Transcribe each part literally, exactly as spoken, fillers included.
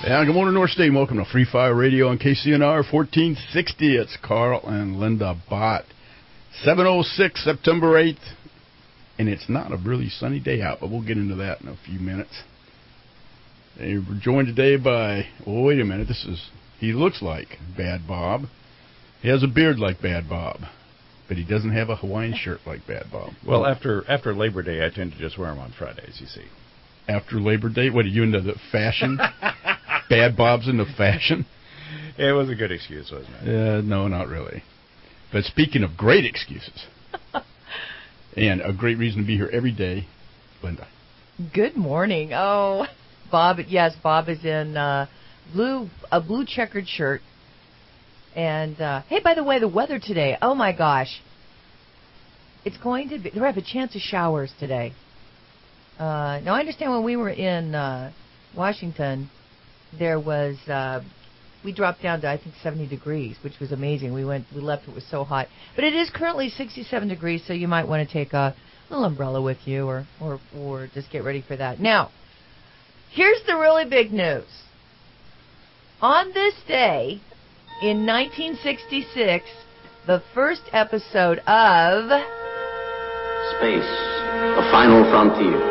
Yeah, good morning, North State. Welcome to Free Fire Radio on K C N R fourteen sixty. It's Carl and Linda Bott. seven oh six, September eighth. And it's not a really sunny day out, but we'll get into that in a few minutes. They were joined today by, oh, wait a minute, this is, he looks like Bad Bob. He has a beard like Bad Bob, but he doesn't have a Hawaiian shirt like Bad Bob. Well, well after after Labor Day, I tend to just wear them on Fridays, you see. After Labor Day? What, are you into the fashion? Bad Bob's into fashion? It was a good excuse, wasn't it? Uh, no, not really. But speaking of great excuses, and a great reason to be here every day, Linda. Good morning. Oh, Bob, yes, Bob is in uh, blue a blue checkered shirt. And, uh, hey, by the way, the weather today, oh, my gosh. It's going to be, we have a chance of showers today. Uh, now, I understand when we were in uh, Washington, there was, uh, we dropped down to, I think, seventy degrees, which was amazing. We went, we left, it was so hot. But it is currently sixty-seven degrees, so you might want to take a little umbrella with you or, or, or just get ready for that. Now, here's the really big news. On this day, in nineteen sixty-six, the first episode of Space, the Final Frontier.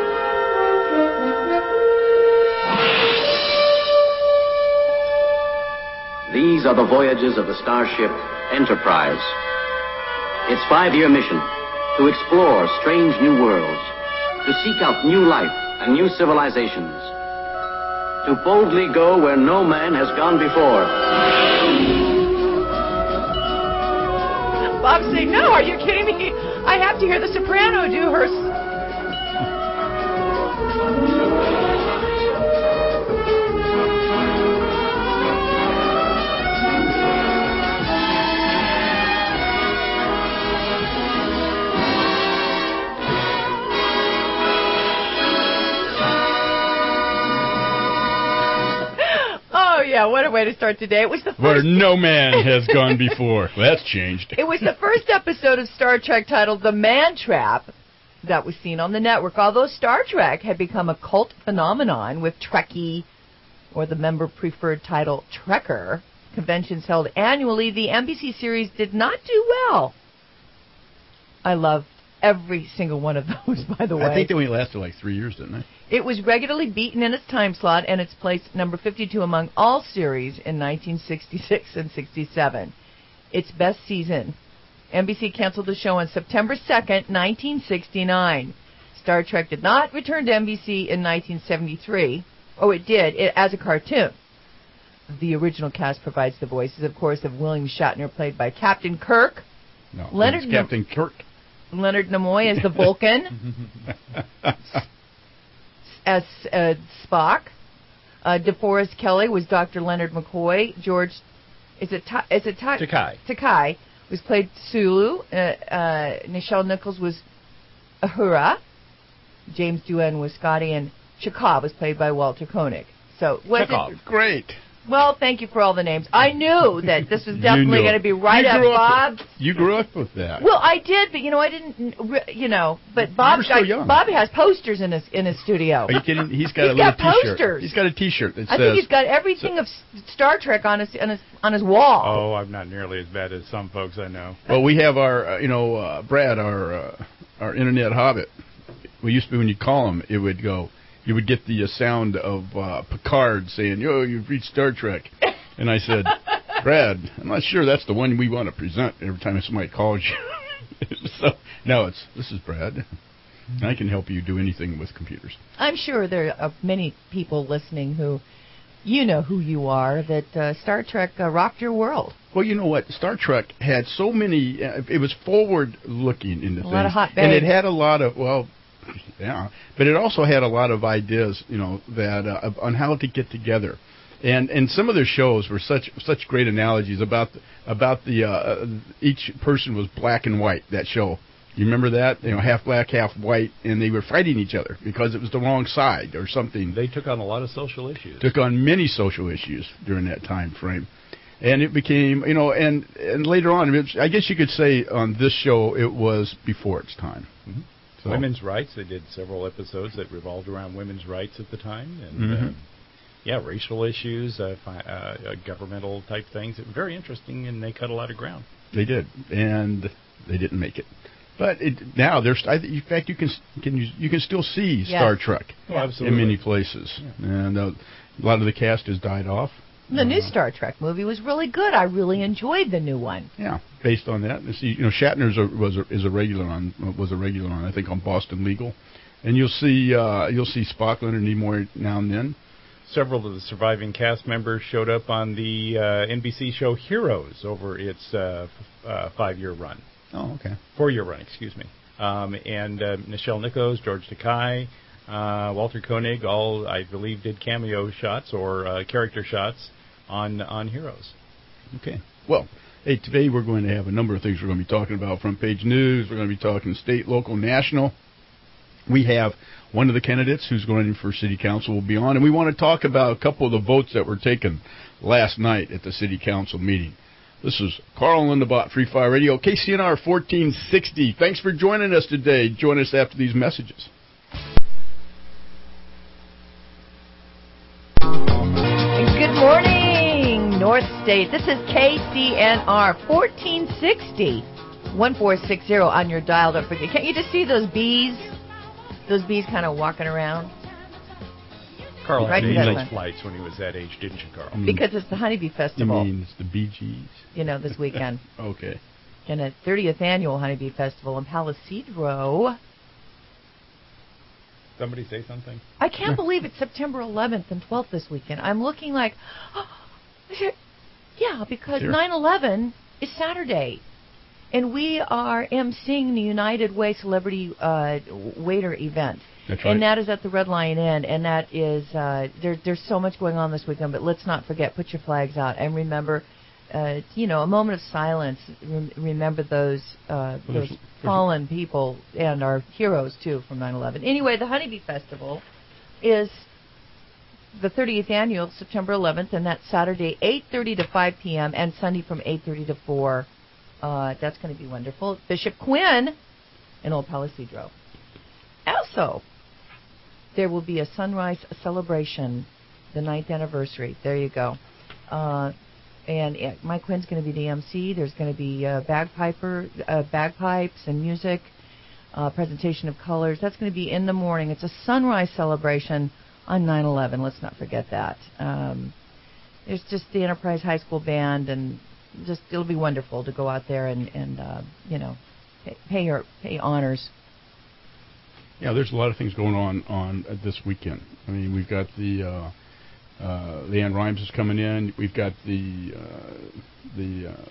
These are the voyages of the starship Enterprise. Its five-year mission, to explore strange new worlds, to seek out new life and new civilizations, to boldly go where no man has gone before. Bob's saying, no, are you kidding me? I have to hear the soprano do her... Oh, yeah, what a way to start today. It was the first... Where no man has gone before. Well, that's changed. It was the first episode of Star Trek titled The Man Trap that was seen on the network. Although Star Trek had become a cult phenomenon with Trekkie, or the member-preferred title Trekker, conventions held annually, the N B C series did not do well. I loved every single one of those, by the way. I think they only lasted like three years, didn't they? It was regularly beaten in its time slot, and it's placed number fifty-two among all series in nineteen sixty-six and sixty-seven. Its best season. N B C canceled the show on September second, nineteen sixty-nine. Star Trek did not return to N B C in nineteen seventy-three. Oh, it did, it, as a cartoon. The original cast provides the voices, of course, of William Shatner, played by Captain Kirk. No, Leonard Captain N- Kirk. Leonard Nimoy as the Vulcan. As uh, Spock. Uh, DeForest Kelley was Doctor Leonard McCoy. George, is it Ta- is it Ta- Takai? Takai was played Sulu. Uh, uh, Nichelle Nichols was Uhura. James Doohan was Scotty, and Chekhov was played by Walter Koenig. So was Chekhov. it Great. Well, thank you for all the names. I knew that this was definitely going to be right up Bob's. You grew up with that. Well, I did, but you know, I didn't. You know, but Bob, so young. Bob has posters in his in his studio. Are you kidding? He's got he's a little got T-shirt. Posters. He's got a T-shirt that I says. think he's got everything so, of Star Trek on his on his on his wall. Oh, I'm not nearly as bad as some folks I know. Well, we have our, uh, you know, uh, Brad, our uh, our internet hobbit. We used to be when you call him, it would go. You would get the uh, sound of uh, Picard saying, "Yo, you've reached Star Trek." And I said, Brad, I'm not sure that's the one we want to present every time somebody calls you. So, no, it's this is Brad. I can help you do anything with computers. I'm sure there are many people listening who, you know who you are, that uh, Star Trek uh, rocked your world. Well, you know what? Star Trek had so many, uh, it was forward-looking in the things. A lot of hot babes. And it had a lot of, well, yeah, but it also had a lot of ideas, you know, that uh, on how to get together. And and some of their shows were such such great analogies about about the uh, each person was black and white. That show, you remember that? You know, half black, half white, and they were fighting each other because it was the wrong side or something. They took on a lot of social issues. Took on many social issues during that time frame, and it became, you know, and and later on, it, I guess you could say on this show it was before its time. Mm-hmm. So. Women's rights. They did several episodes that revolved around women's rights at the time, and. Mm-hmm. Uh, yeah, racial issues, uh, fi- uh, uh, governmental type things. It was very interesting, and they cut a lot of ground. They did, and they didn't make it. But it, now there's, I, in fact, you can can you, you can still see Yes. Star Trek Oh, absolutely. in many places, Yeah. and uh, a lot of the cast has died off. The new Uh, Star Trek movie was really good. I really enjoyed the new one. Yeah, based on that, you see, you know, Shatner's a, was a, is a regular on was a regular on I think on Boston Legal, and you'll see uh, you'll see Spock, Leonard Nimoy now and then. Several of the surviving cast members showed up on the uh, N B C show Heroes over its uh, f- uh, five-year run. Oh, okay. Four-year run, excuse me. Um, and uh, Nichelle Nichols, George Takei, uh, Walter Koenig, all, I believe, did cameo shots or uh, character shots on on Heroes. Okay. Well, hey, today we're going to have a number of things we're going to be talking about. Front page news. We're going to be talking state, local, national. We have one of the candidates who's going in for city council will be on, and we want to talk about a couple of the votes that were taken last night at the city council meeting. This is Carl and Linda Bott, Free Fire Radio, K C N R fourteen sixty. Thanks for joining us today. Join us after these messages. Good morning, North State. This is K C N R fourteen sixty, one four six zero on your dial. Don't forget. Can't you just see those bees? Those bees kind of walking around? Carl Right had to that eight one. flights when he was that age, didn't you, Carl? Mm. Because it's the Honeybee You Festival, mean it's the Bee Gees? you know, this weekend. Okay. And a thirtieth annual Honeybee Festival in Palisadro. Somebody say something? I can't believe it's September eleventh and twelfth this weekend. I'm looking like, oh, is it- yeah, because Sure. nine eleven is Saturday. And we are emceeing the United Way Celebrity uh, Waiter event. That's right. And that is at the Red Lion Inn. And that is, uh, there, there's so much going on this weekend. But let's not forget, put your flags out. And remember, uh, you know, a moment of silence. Rem- remember those uh, Well, there's- those fallen people and our heroes, too, from nine eleven. Anyway, the Honeybee Festival is the thirtieth annual, September eleventh, and that's Saturday, eight thirty to five p.m., and Sunday from eight thirty to four. Uh, that's going to be wonderful. Bishop Quinn in Old Palisadro. Also, there will be a sunrise celebration, the ninth anniversary. There you go. Uh, and uh, Mike Quinn's going to be the M C. There's going to be uh, bagpiper, uh, bagpipes and music, uh, presentation of colors. That's going to be in the morning. It's a sunrise celebration on nine eleven. Let's not forget that. Um, there's just the Enterprise High School Band, and just it'll be wonderful to go out there and, and uh, you know, pay, pay your pay honors. Yeah, there's a lot of things going on on uh, this weekend. I mean, we've got the uh, uh, Leanne Rhymes is coming in. We've got the uh, the uh,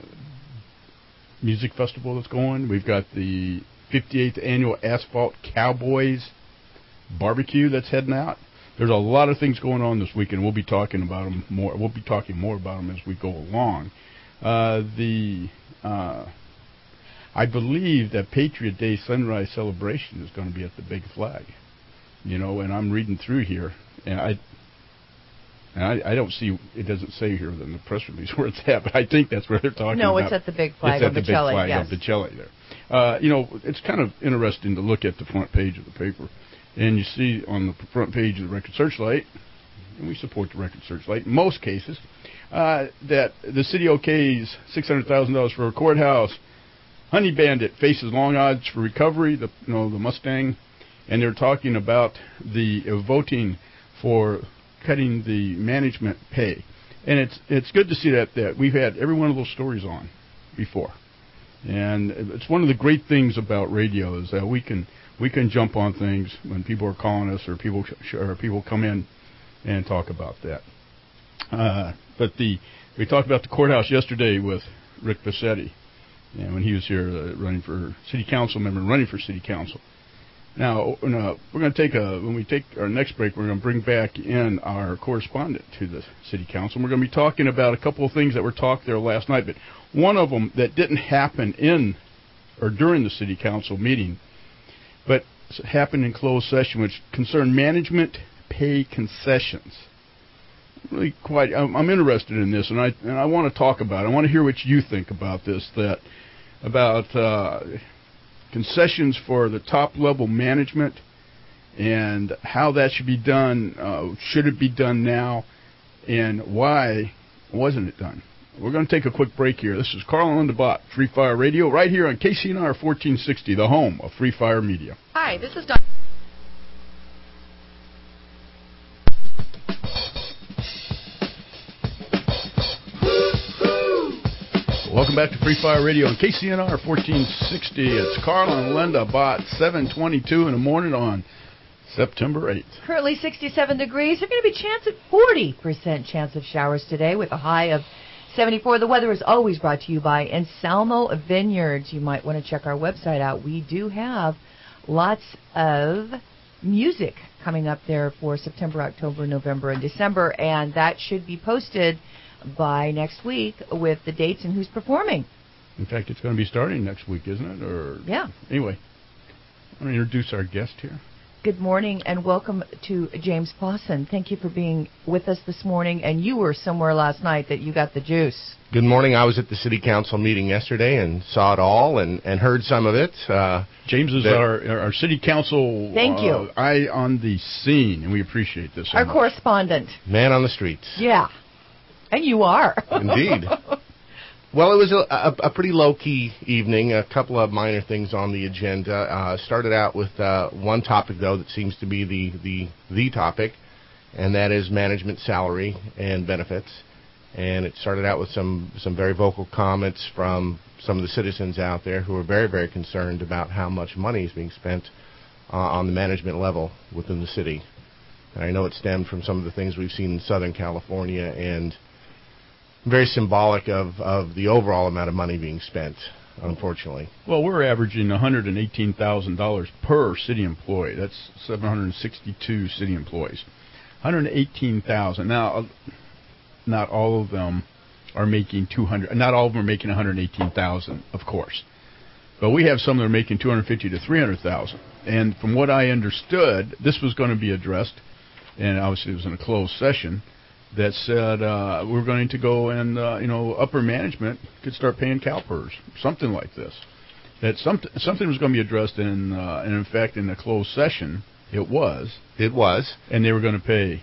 music festival that's going. We've got the fifty-eighth annual Asphalt Cowboys barbecue that's heading out. There's a lot of things going on this weekend. We'll be talking about them more. We'll be talking more about them as we go along. Uh, the uh, I believe that Patriot Day sunrise celebration is going to be at the Big Flag, you know. And I'm reading through here, and I, and I, I don't see it doesn't say here in the press release where it's at, but I think that's where they're talking No, about. it's at the Big Flag It's at of the the Big Celli, Flag yes. of the Celli there. Uh, you know, it's kind of interesting to look at the front page of the paper, and you see on the front page of the Record Searchlight, and we support the Record Searchlight in most cases, uh, that the city okays six hundred thousand dollars for a courthouse. Honey Bandit faces long odds for recovery, the you know the Mustang, and they're talking about the uh, voting for cutting the management pay. And it's it's good to see that, that we've had every one of those stories on before. And it's one of the great things about radio is that we can we can jump on things when people are calling us or people sh- or people come in and talk about that. Uh, but the we talked about the courthouse yesterday with Rick Bassetti, and when he was here uh, running for city council member, running for city council. Now uh, we're going to take a when we take our next break, we're going to bring back in our correspondent to the city council. We're going to be talking about a couple of things that were talked there last night, but one of them that didn't happen in or during the city council meeting, but happened in closed session, which concerned management pay concessions. Really quite, I'm, I'm interested in this, and I and I want to talk about it. I want to hear what you think about this. That about uh, concessions for the top level management and how that should be done. Uh, should it be done now? and why wasn't it done? We're going to take a quick break here. This is Carl and Linda Bott, Free Fire Radio, right here on K C N R fourteen sixty, the home of Free Fire Media. Hi, this is Don. Welcome back to Free Fire Radio on K C N R fourteen sixty. It's Carl and Linda Bott, seven twenty-two in the morning on September eighth. Currently sixty-seven degrees. There's going to be a chance of forty percent chance of showers today with a high of seventy-four. The weather is always brought to you by Anselmo Vineyards. You might want to check our website out. We do have lots of music coming up there for September, October, November, and December, and that should be posted by next week with the dates and who's performing. In fact, it's going to be starting next week, isn't it? Or yeah. Anyway, I want to introduce our guest here. Good morning and welcome to James Pawson. Thank you for being with us this morning. And you were somewhere last night that you got the juice. Good morning. I was at the city council meeting yesterday and saw it all and, and heard some of it. Uh, James is that, our our city council Thank you. Uh, eye on the scene, and we appreciate this. So our much. correspondent. Man on the streets. Yeah. And you are. Indeed. Well, it was a, a, a pretty low-key evening, a couple of minor things on the agenda. Uh, started out with uh, one topic, though, that seems to be the, the, the topic, and that is management salary and benefits. And it started out with some, some very vocal comments from some of the citizens out there who are very, very concerned about how much money is being spent uh, on the management level within the city. And I know it stemmed from some of the things we've seen in Southern California and very symbolic of, of the overall amount of money being spent, unfortunately. Well, we're averaging one hundred eighteen thousand dollars per city employee. That's seven hundred sixty-two city employees. one hundred eighteen thousand dollars. Now, not all of them are making two hundred. Not all of them are making one hundred eighteen thousand dollars, of course. But we have some that are making two hundred fifty thousand to three hundred thousand dollars. And from what I understood, this was going to be addressed, and obviously it was in a closed session, that said uh, we're going to go and, uh, you know, upper management could start paying CalPERS, something like this. That something something was going to be addressed, in, uh, and in fact, in the closed session, it was. It was. And they were going to pay.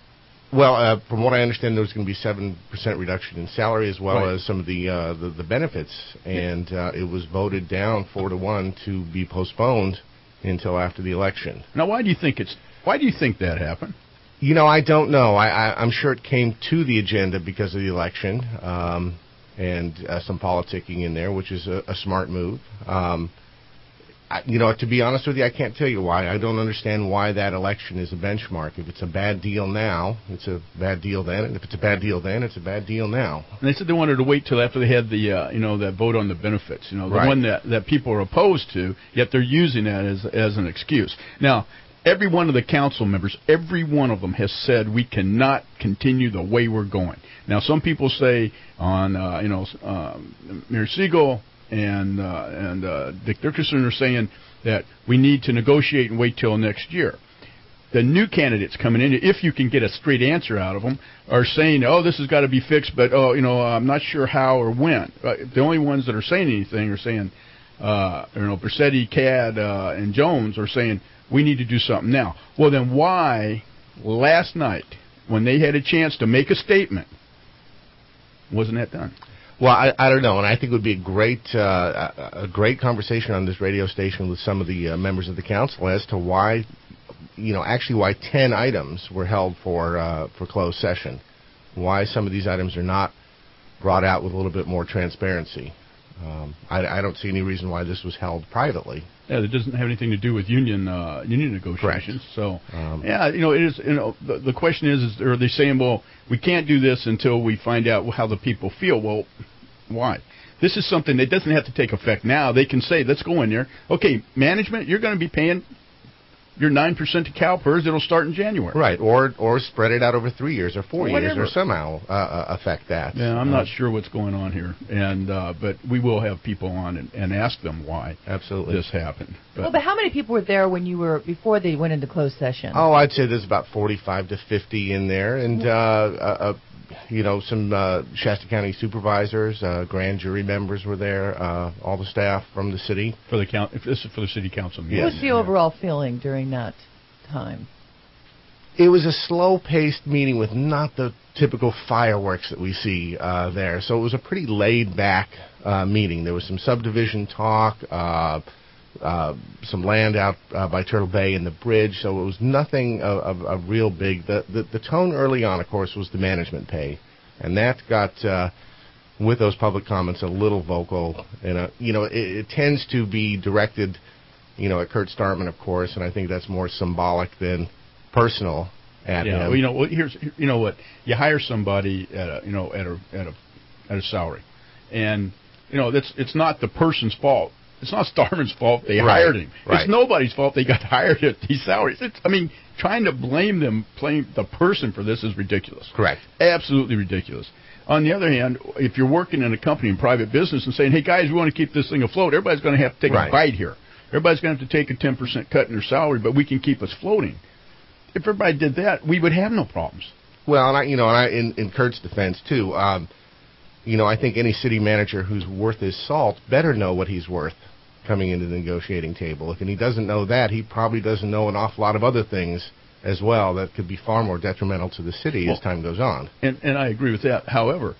Well, uh, from what I understand, there was going to be seven percent reduction in salary as well right. as some of the, uh, the, the benefits. And uh, it was voted down four to one to be postponed until after the election. Now, why do you think it's? Why do you think that happened? You know, I don't know. I, I, I'm sure it came to the agenda because of the election um, and uh, some politicking in there, which is a, a smart move. Um, I, you know, to be honest with you, I can't tell you why. I don't understand why that election is a benchmark. If it's a bad deal now, it's a bad deal then. And if it's a bad deal then, it's a bad deal now. And they said they wanted to wait till after they had the, uh, you know, that vote on the benefits. You know, the right. one that, that people are opposed to, yet they're using that as as an excuse. Now, every one of the council members, every one of them has said we cannot continue the way we're going. Now, some people say on, uh, you know, um, Mayor Siegel and uh, and uh, Dick Dickerson are saying that we need to negotiate and wait till next year. The new candidates coming in, if you can get a straight answer out of them, are saying, oh, this has got to be fixed, but, oh, you know, I'm not sure how or when. Uh, the only ones that are saying anything are saying, uh, you know, Bersetti, Cad, uh, and Jones are saying, we need to do something now. Well, then why last night, when they had a chance to make a statement, wasn't that done? Well, I, I don't know, and I think it would be a great uh, a great conversation on this radio station with some of the uh, members of the council as to why, you know, actually why ten items were held for uh, for closed session. Why some of these items are not brought out with a little bit more transparency. Um, I, I don't see any reason why this was held privately. Yeah, it doesn't have anything to do with union uh, union negotiations. Correct. So, um, yeah, you know, it is. You know, the, the question is, is are they saying, well, we can't do this until we find out how the people feel? Well, why? This is something that doesn't have to take effect now. They can say, let's go in there. Okay, management, you're going to be paying your nine percent to CalPERS. It'll start in January. Right, or or spread it out over three years or four Whatever. years, or somehow uh, affect that. Yeah, I'm uh, not sure what's going on here, and uh, but we will have people on and, and ask them why absolutely this happened. But, well, but how many people were there when you were before they went into closed session? Oh, I'd say there's about forty-five to fifty in there, and uh, uh, you know, some uh, Shasta County supervisors, uh, grand jury members were there, uh, all the staff from the city. For the count, if this is for the city council meeting. What was the overall feeling during that time? it was a slow-paced meeting with not the typical fireworks that we see uh, there. So it was a pretty laid-back uh, meeting. There was some subdivision talk, uh, uh, some land out uh, by Turtle Bay and the bridge. So it was nothing of, of, of real big. The, the the tone early on, of course, was the management pay, and that got uh, with those public comments a little vocal. And uh, you know, it, it tends to be directed, you know, at Kurt Startman, of course, and I think that's more symbolic than personal at yeah, him. well, you know, well, here's you know what you hire somebody at a you know at a at a at a salary, and you know that's it's not the person's fault. It's not Starman's fault they Right, hired him. right. It's nobody's fault they got hired at these salaries. It's, I mean, trying to blame them, blame the person for this is ridiculous. Correct. Absolutely ridiculous. On the other hand, if you're working in a company in private business and saying, "Hey guys, we want to keep this thing afloat," everybody's going to have to take Right. a bite here. Everybody's going to have to take a ten percent cut in their salary, but we can keep us floating. If everybody did that, we would have no problems. Well, and I, you know, and I, in, in Kurt's defense too, um, you know, I think any city manager who's worth his salt better know what he's worth coming into the negotiating table. If and he doesn't know that, he probably doesn't know an awful lot of other things as well that could be far more detrimental to the city Well, as time goes on. And, and I agree with that. However,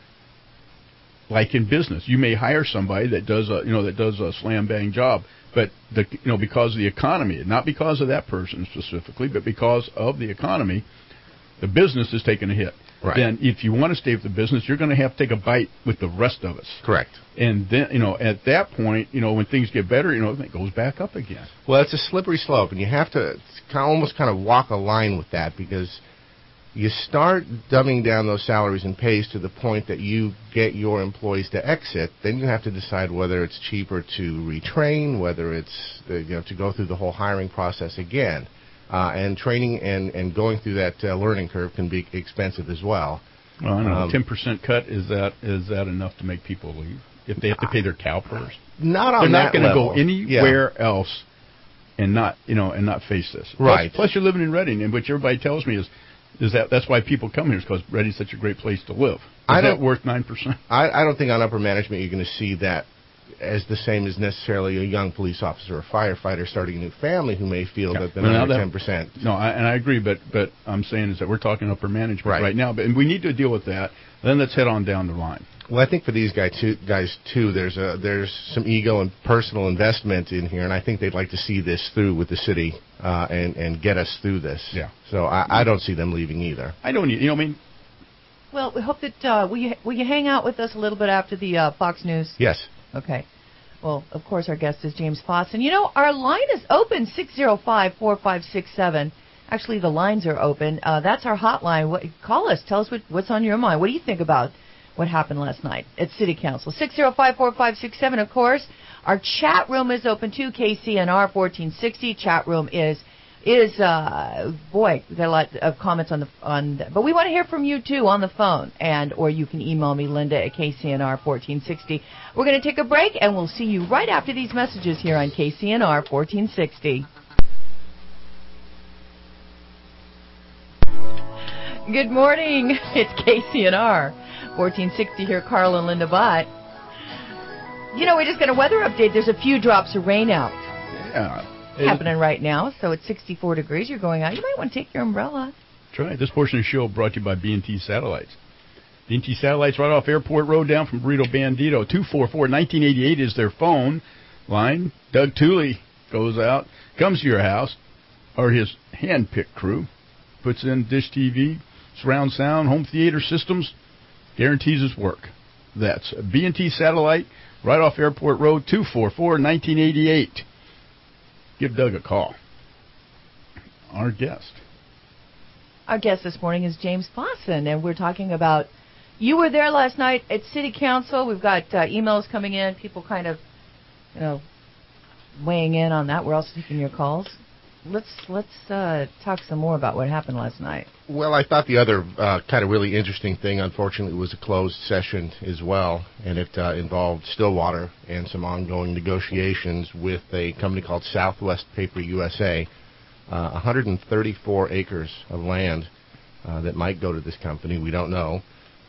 like in business, you may hire somebody that does a you know that does a slam bang job, but the you know because of the economy, not because of that person specifically, but because of the economy, the business is taking a hit. Right. Then, if you want to stay with the business, you're going to have to take a bite with the rest of us. Correct. And then, you know, at that point, you know, when things get better, you know, it goes back up again. Well, it's a slippery slope, and you have to kind of almost kind of walk a line with that, because you start dumbing down those salaries and pays to the point that you get your employees to exit, then you have to decide whether it's cheaper to retrain, whether it's uh, you know to go through the whole hiring process again. Uh, and training and, and going through that uh, learning curve can be expensive as well. Well, I know. Um, ten percent cut, is that is that enough to make people leave? If they have to pay their CalPERS? Not on They're not that going to go level. anywhere Yeah. else and not, you know, and not face this. Right. Plus, plus you're living in Reading, and which everybody tells me is is that that's why people come here, is because Reading's such a great place to live. Is I that don't- worth nine percent? I, I don't think on upper management you're going to see that as the same as necessarily a young police officer or firefighter starting a new family who may feel Yeah. that the Well, now that- ten percent. No, I, and I agree, but but I'm saying is that we're talking upper management Right. right, now, but and we need to deal with that. Then let's head on down the line. Well, I think for these guys too, guys too, there's a there's some ego and personal investment in here, and I think they'd like to see this through with the city uh, and and get us through this. Yeah. So I, I don't see them leaving either. I don't, you know, I mean, Well, we hope that uh, will you will you hang out with us a little bit after the uh, Fox News? Yes. Okay. Well, of course, our guest is James Foss. And, you know, our line is open, six zero five, four five six seven. Actually, the lines are open. Uh, that's our hotline. What, call us. Tell us what, what's on your mind. What do you think about what happened last night at City Council? six zero five, four five six seven, of course. Our chat room is open, too, K C N R fourteen sixty. Chat room is... Is uh boy, we got a lot of comments on the on, the, but we want to hear from you too on the phone, and or you can email me, Linda at K C N R fourteen sixty. We're going to take a break, and we'll see you right after these messages here on K C N R fourteen sixty. Good morning, it's K C N R fourteen sixty here, Carl and Linda Bott. You know, we just got a weather update. There's a few drops of rain out. yeah. Happening right now, so it's sixty-four degrees. You're going out. You might want to take your umbrella. That's right. This portion of the show brought to you by B and T Satellites. B and T Satellites right off Airport Road down from Burrito Bandito. two four four, one nine eight eight is their phone line. Doug Tooley goes out, comes to your house, or his hand-picked crew, puts in dish T V, surround sound, home theater systems, guarantees his work. That's B and T Satellite right off Airport Road, two four four, one nine eight eight. Give Doug a call. Our guest. Our guest this morning is James Fossen, and we're talking about, you were there last night at City Council. We've got uh, emails coming in, people kind of, you know, weighing in on that. We're also taking your calls. Let's let's uh, talk some more about what happened last night. Well, I thought the other uh, kind of really interesting thing, unfortunately, was a closed session as well, and it uh, involved Stillwater and some ongoing negotiations with a company called Southwest Paper U S A. Uh, one hundred thirty-four acres of land uh, that might go to this company, we don't know.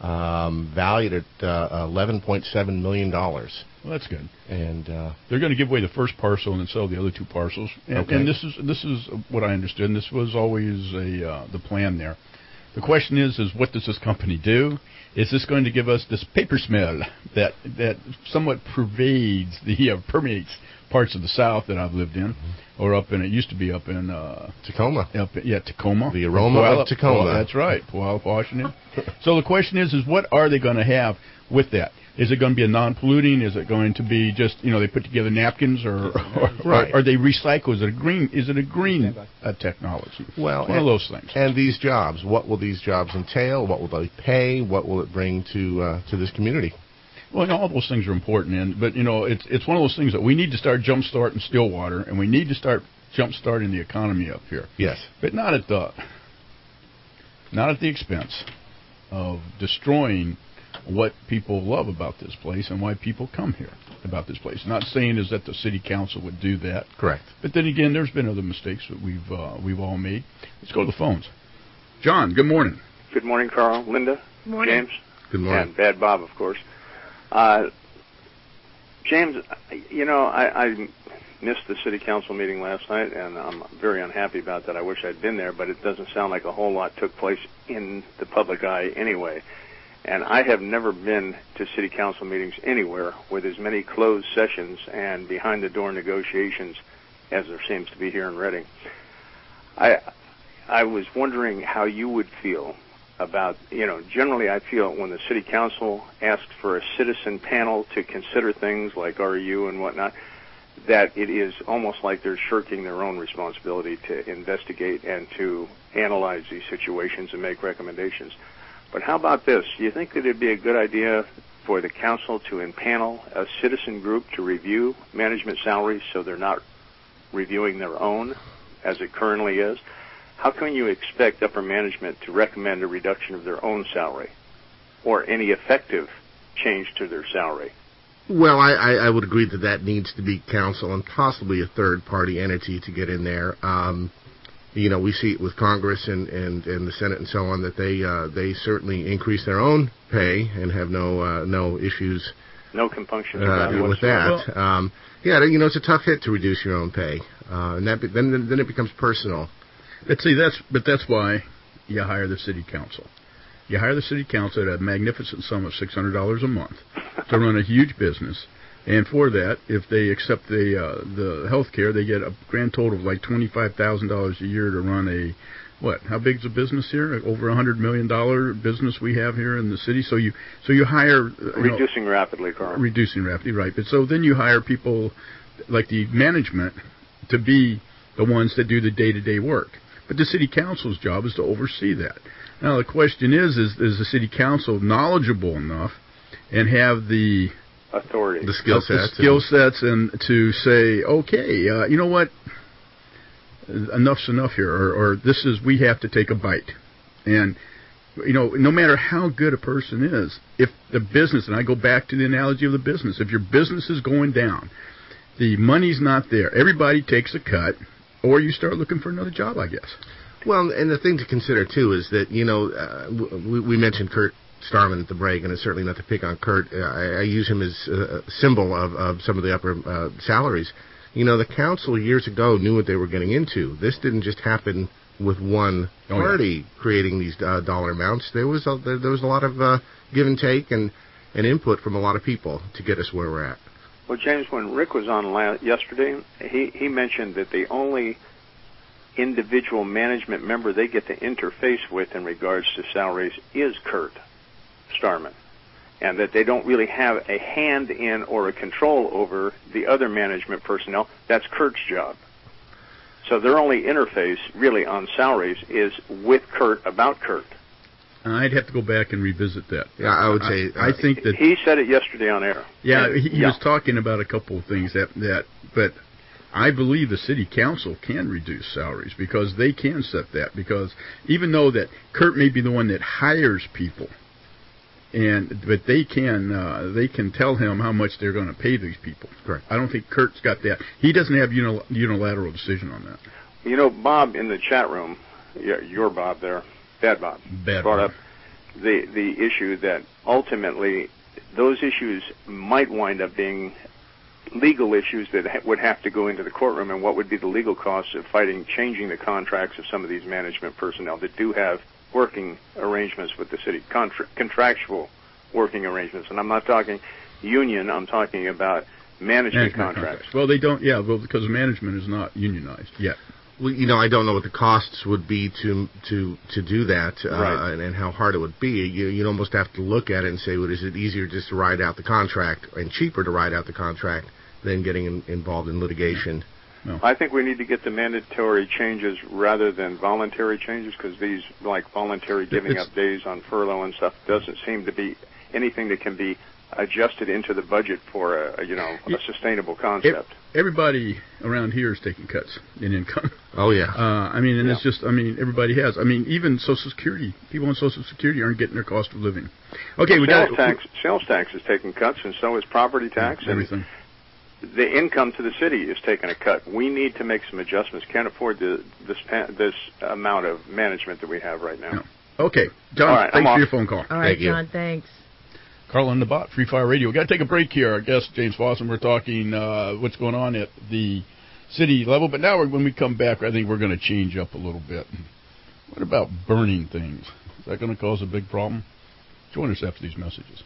um, valued at uh, eleven point seven million dollars. Well, that's good. And uh, they're going to give away the first parcel and then sell the other two parcels. And, okay. and this is this is what I understood. And this was always a uh, the plan there. The question is, is what does this company do? Is this going to give us this paper smell that that somewhat pervades the uh, permeates parts of the South that I've lived in, mm-hmm. or up in it used to be up in uh, Tacoma. Up yeah, Tacoma. The aroma Puyallup, of Tacoma. Well, that's right, Puyallup, Washington. So the question is, is what are they going to have with that? Is it going to be a non-polluting? Is it going to be just, you know, they put together napkins, or, or, right. or are they recycle? Is it a green? Is it a green uh, technology? Well, one and, of those things. And these jobs, what will these jobs entail? What will they pay? What will it bring to uh, to this community? Well, you know, all those things are important, and but you know, it's it's one of those things that we need to start jumpstarting Stillwater, and we need to start jumpstarting the economy up here. Yes, but not at the not at the expense of destroying what people love about this place and why people come here about this place. Not saying is that the city council would do that. Correct. But then again, there's been other mistakes that we've uh, we've all made. Let's go to the phones. John, good morning. Good morning, Carl, Linda, Good morning. James. Good morning. And Bad Bob, of course. Uh, James, you know, I, I missed the city council meeting last night, and I'm very unhappy about that. I wish I'd been there, but it doesn't sound like a whole lot took place in the public eye anyway. And I have never been to city council meetings anywhere with as many closed sessions and behind-the-door negotiations as there seems to be here in Reading. I I was wondering how you would feel about, you know, generally I feel when the city council asks for a citizen panel to consider things like R E U and whatnot, that it is almost like they're shirking their own responsibility to investigate and to analyze these situations and make recommendations. But how about this? Do you think that it'd be a good idea for the council to impanel a citizen group to review management salaries so they're not reviewing their own as it currently is? How can you expect upper management to recommend a reduction of their own salary or any effective change to their salary? Well, I, I, I would agree that that needs to be council and possibly a third-party entity to get in there. Um, you know, we see it with Congress and, and, and the Senate and so on that they uh, they certainly increase their own pay and have no uh, no issues. No compunction uh, with that. Well, um, yeah, you know, it's a tough hit to reduce your own pay, uh, and that be, then then it becomes personal. But see, that's but that's why you hire the city council. You hire the city council at a magnificent sum of six hundred dollars a month to run a huge business, and for that, if they accept the uh, the health care, they get a grand total of like twenty five thousand dollars a year to run a what? How big's the business here? Over a hundred million dollar business we have here in the city. So you so you hire uh, you reducing know, rapidly, Carl. Reducing rapidly, right? But so then you hire people like the management to be the ones that do the day to day work. But the city council's job is to oversee that. Now the question is, is, is the city council knowledgeable enough and have the authority, the skill sets, the skill sets, and to say, okay, uh, you know what, enough's enough here, or, or this is we have to take a bite. And you know, no matter how good a person is, if the business, and I go back to the analogy of the business, if your business is going down, the money's not there, everybody takes a cut. Or you start looking for another job, I guess. Well, and the thing to consider, too, is that, you know, uh, we, we mentioned Kurt Starman at the break, and it's certainly not to pick on Kurt. Uh, I, I use him as a symbol of, of some of the upper uh, salaries. You know, the council years ago knew what they were getting into. This didn't just happen with one party oh, yeah. creating these uh, dollar amounts. There was a, there, there was a lot of uh, give and take and, and input from a lot of people to get us where we're at. Well, James, when Rick was on last, yesterday, he, he mentioned that the only individual management member they get to interface with in regards to salaries is Kurt Starman, and that they don't really have a hand in or a control over the other management personnel. That's Kurt's job. So their only interface, really, on salaries is with Kurt about Kurt. I'd have to go back and revisit that. Yeah, I would say. I, I think that he said it yesterday on air. Yeah, he, he yeah. was talking about a couple of things that that, but I believe the city council can reduce salaries because they can set that. Because even though that Kurt may be the one that hires people, and but they can uh, they can tell him how much they're going to pay these people. Correct. I don't think Kurt's got that. He doesn't have unil- unilateral decision on that. You know, Bob in the chat room, your Bob there, Bad Bob, Bad brought Bob. up the the issue that ultimately those issues might wind up being legal issues that ha- would have to go into the courtroom, and what would be the legal costs of fighting, changing the contracts of some of these management personnel that do have working arrangements with the city, contra- contractual working arrangements. And I'm not talking union, I'm talking about management, management contracts. contracts. Well, they don't, yeah, well, because management is not unionized yet. Well, you know, I don't know what the costs would be to to to do that, uh, Right. and, and how hard it would be. You you'd almost have to look at it and say, well, is it easier just to ride out the contract and cheaper to ride out the contract than getting in, involved in litigation? No. I think we need to get the mandatory changes rather than voluntary changes, because these, like voluntary giving It's- up days on furlough and stuff, doesn't seem to be anything that can be adjusted into the budget for a, a you know a sustainable concept. Everybody around here is taking cuts in income. Oh yeah. Uh, I mean, and Yeah. it's just, I mean, everybody has. I mean, even Social Security, people on Social Security aren't getting their cost of living. Okay, we sales got tax. Sales tax is taking cuts, and so is property tax. and everything. The income to the city is taking a cut. We need to make some adjustments. Can't afford the, this pa- this amount of management that we have right now. No. Okay, John, All right, I'm thanks for off. your phone call. All right, Thank you. John, thanks. Carl and the Bot, Free Fire Radio. We've got to take a break here. Our guest, James Fossum, we're talking uh, what's going on at the city level. But now we're, when we come back, I think we're going to change up a little bit. What about burning things? Is that going to cause a big problem? Join us after these messages.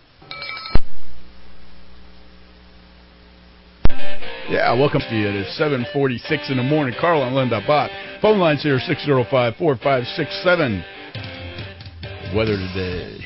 Yeah, welcome to you. It is seven forty-six in the morning. Carl and Linda Bott. Phone lines here, six oh five, four five six seven. Weather today.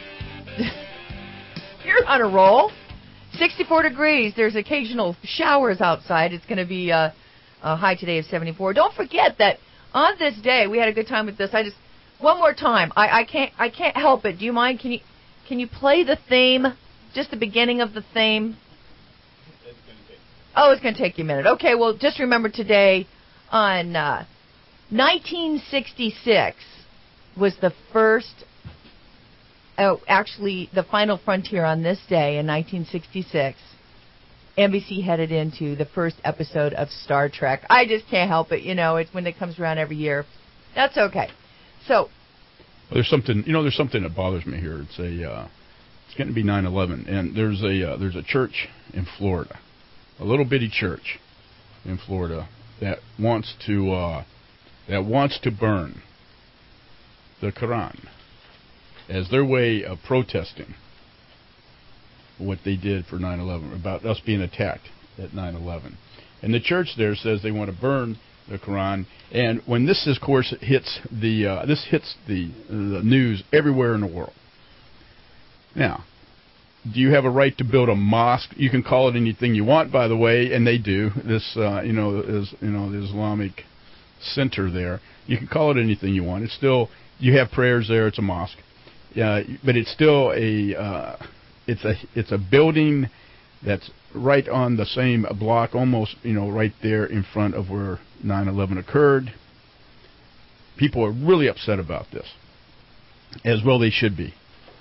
You're on a roll. sixty-four degrees. There's occasional showers outside. It's going to be uh, a high today of seventy-four. Don't forget that on this day, we had a good time with this. I just, one more time. I, I can't I can't help it. Do you mind? Can you can you play the theme? Just the beginning of the theme? Oh, it's going to take you a minute. Okay, well, just remember today on uh, nineteen sixty-six was the first, oh, actually, the final frontier on this day in nineteen sixty-six. N B C headed into the first episode of Star Trek. I just can't help it. You know, it's when it comes around every year. That's okay. So, Well, there's something, you know, there's something that bothers me here. It's a, uh, it's going to be nine eleven, and there's a, uh, there's a church in Florida, a little bitty church in Florida that wants to, uh, that wants to burn the Quran as their way of protesting what they did for nine eleven, about us being attacked at nine eleven. And the church there says they want to burn the Quran. And when this, of course, hits the uh, this hits the the news everywhere in the world. Now, do you have a right to build a mosque? You can call it anything you want, by the way, and they do. This, uh, you know, is you know the Islamic center there. You can call it anything you want. It's still, you have prayers there. It's a mosque, uh, but it's still a uh, it's a it's a building that's right on the same block, almost, you know, right there in front of where nine eleven occurred. People are really upset about this, as well they should be.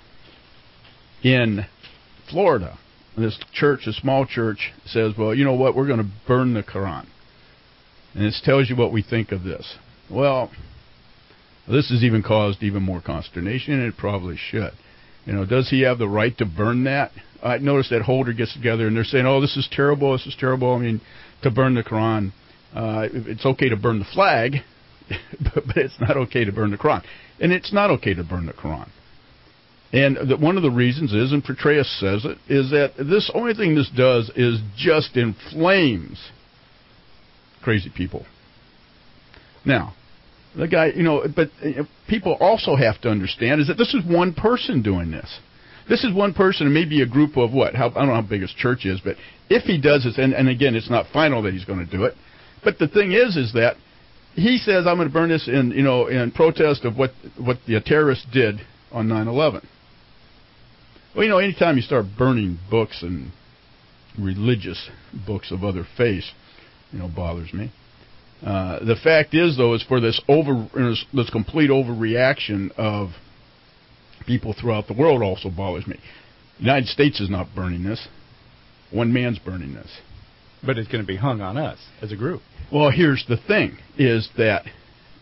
In Florida, this church, a small church, says, well, you know what, we're going to burn the Quran. And this tells you what we think of this. Well, this has even caused even more consternation, and it probably should. You know, does he have the right to burn that? I noticed that Holder gets together, and they're saying, oh, this is terrible, this is terrible. I mean, to burn the Quran. Uh, it's okay to burn the flag, but, but it's not okay to burn the Quran. And it's not okay to burn the Quran. And the, one of the reasons is, and Petraeus says it, is that this only thing this does is just inflames crazy people. Now, the guy, you know, but uh, people also have to understand is that this is one person doing this. This is one person and maybe a group of what? How, I don't know how big his church is, but if he does this, and, and again, it's not final that he's going to do it, but the thing is, is that he says, I'm going to burn this in, you know, in protest of what what the terrorists did on nine eleven. Well, you know, anytime you start burning books and religious books of other faiths, you know, bothers me. Uh, the fact is, though, is for this over, this complete overreaction of people throughout the world also bothers me. The United States is not burning this. One man's burning this. But it's going to be hung on us as a group. Well, here's the thing, is that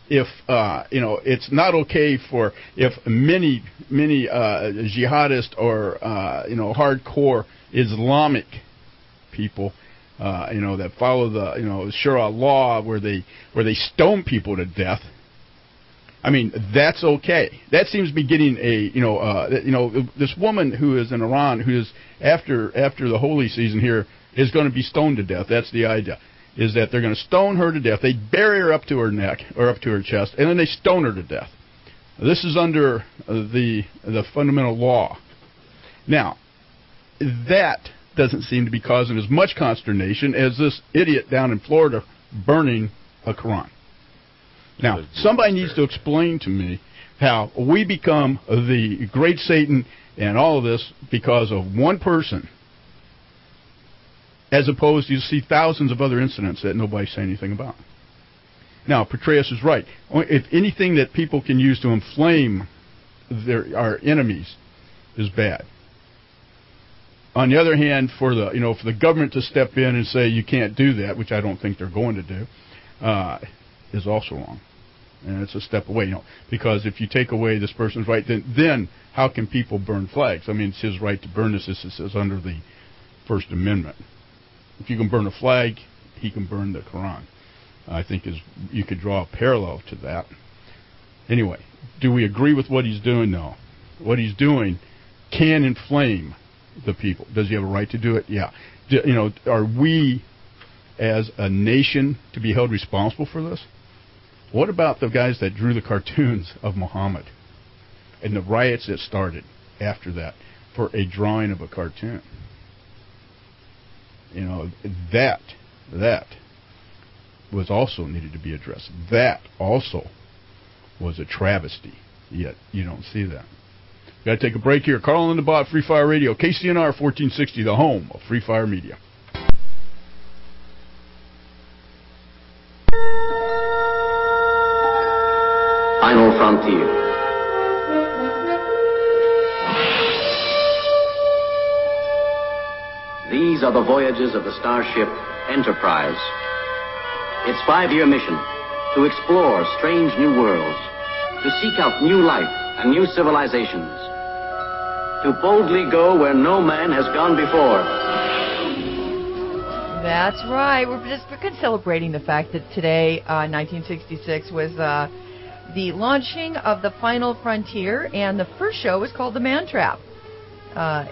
if uh, you know, it's not okay for if many many uh, jihadist or uh, you know, hardcore Islamic people, uh, you know, that follow the you know Sharia law where they where they stone people to death. I mean, that's okay. That seems to be getting a you know uh, you know this woman who is in Iran who is after after the holy season here is going to be stoned to death. That's the idea. Is that they're going to stone her to death. They bury her up to her neck or up to her chest, and then they stone her to death. This is under uh, the the fundamental law. Now, that doesn't seem to be causing as much consternation as this idiot down in Florida burning a Quran. Now, somebody needs to explain to me how we become the great Satan and all of this because of one person, as opposed to you see thousands of other incidents that nobody's saying anything about. Now, Petraeus is right. If anything that people can use to inflame their, our enemies is bad. On the other hand, for the you know for the government to step in and say you can't do that, which I don't think they're going to do, uh, is also wrong. And it's a step away, you know, because if you take away this person's right, then then how can people burn flags? I mean, it's his right to burn this. This is under the First Amendment. If you can burn a flag, he can burn the Quran. I think is you could draw a parallel to that. Anyway, do we agree with what he's doing? No. What he's doing can inflame the people. Does he have a right to do it? Yeah. Do, you know, are we as a nation to be held responsible for this? What about the guys that drew the cartoons of Muhammad and the riots that started after that for a drawing of a cartoon? You know, that, that was also needed to be addressed. That also was a travesty, yet you don't see that. Got to take a break here. Carl and the Bot, Free Fire Radio, K C N R fourteen sixty, the home of Free Fire Media. Final Frontier. These are the voyages of the starship Enterprise. Its five-year mission, to explore strange new worlds, to seek out new life and new civilizations, to boldly go where no man has gone before. That's right. We're just we're celebrating the fact that today, uh, nineteen sixty-six, was uh, the launching of the Final Frontier, and the first show was called The Man Trap. Uh,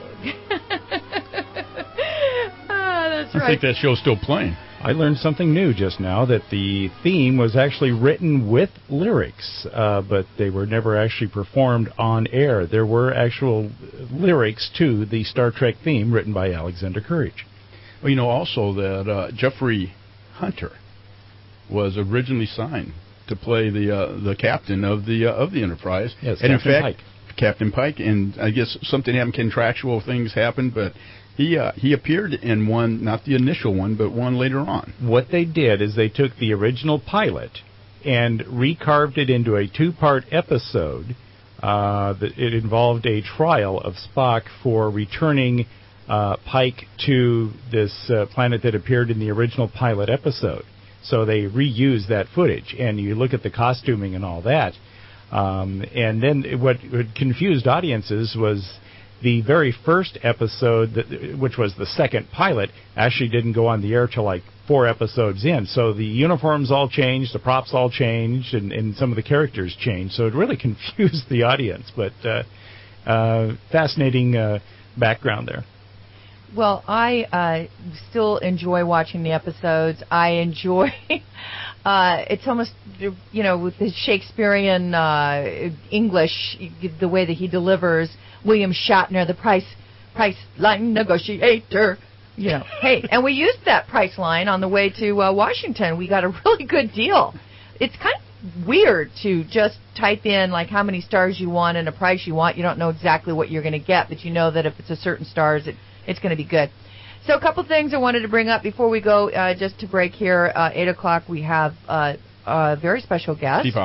ah, that's right. I think that show's still playing. I learned something new just now, that the theme was actually written with lyrics, uh, but they were never actually performed on air. There were actual lyrics to the Star Trek theme written by Alexander Courage. Well, you know also that uh, Jeffrey Hunter was originally signed to play the uh, the captain of the uh, of the Enterprise. Yes, and Captain in fact, Pike. Captain Pike, and I guess something happened, contractual things happened, but he uh, he appeared in one, not the initial one, but one later on. What they did is they took the original pilot and recarved it into a two-part episode. Uh, that it involved a trial of Spock for returning uh, Pike to this uh, planet that appeared in the original pilot episode. So they reused that footage, and you look at the costuming and all that. Um, and then what, what confused audiences was the very first episode, that, which was the second pilot, actually didn't go on the air till like four episodes in. So the uniforms all changed, the props all changed, and, and some of the characters changed. So it really confused the audience, but uh, uh, fascinating uh, background there. Well, I uh, still enjoy watching the episodes. I enjoy, uh, it's almost, you know, with the Shakespearean uh, English, the way that he delivers William Shatner, the price price line negotiator. You know, hey, and we used that price line on the way to uh, Washington. We got a really good deal. It's kind of weird to just type in like how many stars you want and a price you want. You don't know exactly what you're going to get, but you know that if it's a certain stars, it It's going to be good. So a couple things I wanted to bring up before we go, uh, just to break here. Uh, eight o'clock, we have uh, a very special guest. Steve Hopton.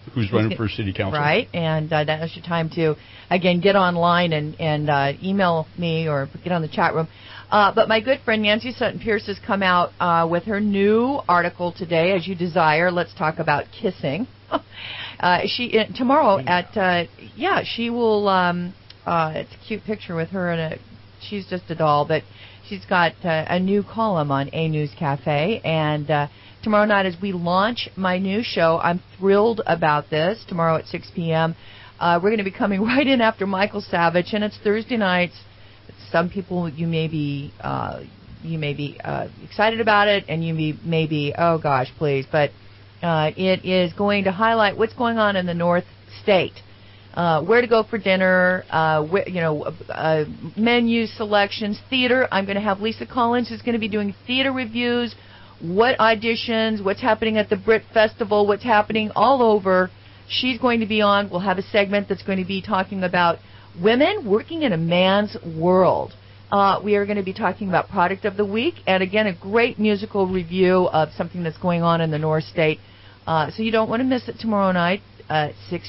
Who's running for city council. Right, and uh, that's your time to, again, get online and, and uh, email me or get on the chat room. Uh, but my good friend Nancy Sutton Pierce has come out uh, with her new article today, As You Desire. Let's talk about kissing. uh, she uh, tomorrow at uh, yeah she will. Um, uh, it's a cute picture with her and a. She's just a doll, but she's got uh, a new column on A News Cafe, and uh, tomorrow night as we launch my new show, I'm thrilled about this. Tomorrow at six p.m., uh, we're going to be coming right in after Michael Savage, and it's Thursday nights. Some people you may be uh, you may be uh, excited about it, and you may, may be, oh gosh, please. But uh, it is going to highlight what's going on in the North State, uh, where to go for dinner, uh, where, you know, uh, menu selections, theater. I'm going to have Lisa Collins who's going to be doing theater reviews, what auditions, what's happening at the Brit Festival, what's happening all over. She's going to be on. We'll have a segment that's going to be talking about women working in a man's world. Uh, we are going to be talking about Product of the Week, and again, a great musical review of something that's going on in the North State. Uh, so you don't want to miss it tomorrow night at six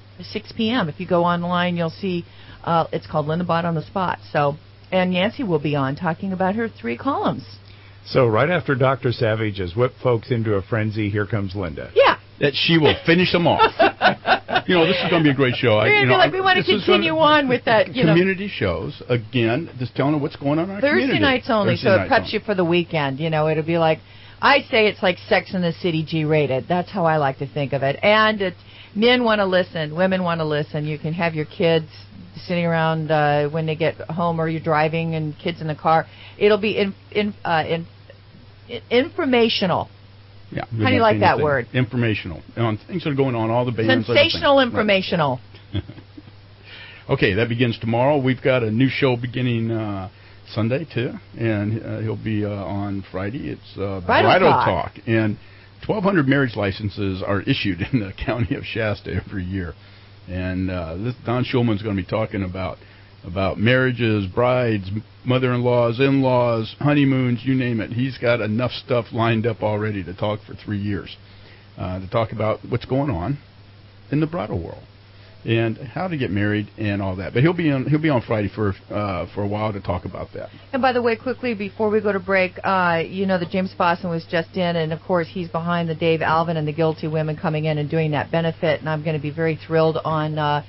p.m. If you go online, you'll see uh, it's called Linda Bott on the Spot. So, and Nancy will be on talking about her three columns. So right after Doctor Savage has whipped folks into a frenzy, here comes Linda. Yeah. That she will finish them off. You know, this is going to be a great show. We're going to be like, we want to continue on with that, you know. Community shows, again, just telling them what's going on in our Thursday community. nights only, Thursday so nights it preps only. you for the weekend. You know, it'll be like, I say it's like Sex in the City G-rated. That's how I like to think of it. And it's, men want to listen, women want to listen. You can have your kids sitting around uh, when they get home, or you're driving and kids in the car. It'll be in, in, uh, in, in informational. Yeah. How do you like that word? Informational. On things that are going on, all the bands. Sensational everything. informational. Right. Okay, that begins tomorrow. We've got a new show beginning uh, Sunday, too, and uh, he'll be uh, on Friday. It's uh, Bridal, Bridal Talk. Talk. And twelve hundred marriage licenses are issued in the county of Shasta every year. And uh, this Don Schulman's going to be talking about about marriages, brides, mother-in-laws, in-laws, honeymoons, you name it. He's got enough stuff lined up already to talk for three years, uh, to talk about what's going on in the bridal world and how to get married and all that. But he'll be on he'll be on Friday for uh, for a while to talk about that. And by the way, quickly before we go to break, uh, you know that James Fossen was just in, and of course he's behind the Dave Alvin and the Guilty Women coming in and doing that benefit. And I'm going to be very thrilled on. Uh,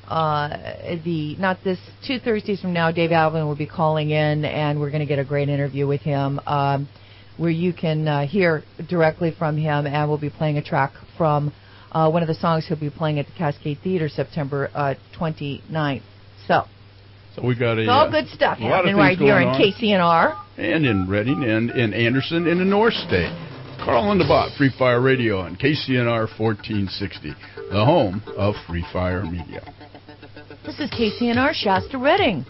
Uh, the not this two Thursdays from now, Dave Alvin will be calling in, and we're going to get a great interview with him, um, where you can uh, hear directly from him, and we'll be playing a track from uh, one of the songs he'll be playing at the Cascade Theater September uh, twenty-ninth. So, so we've got a, it's all uh, good stuff a lot happening of right here in on. K C N R and in Reading and in Anderson in the North State. Carl and the Bot, Free Fire Radio on K C N R fourteen sixty, the home of Free Fire Media. This is K C N R Shasta Reading.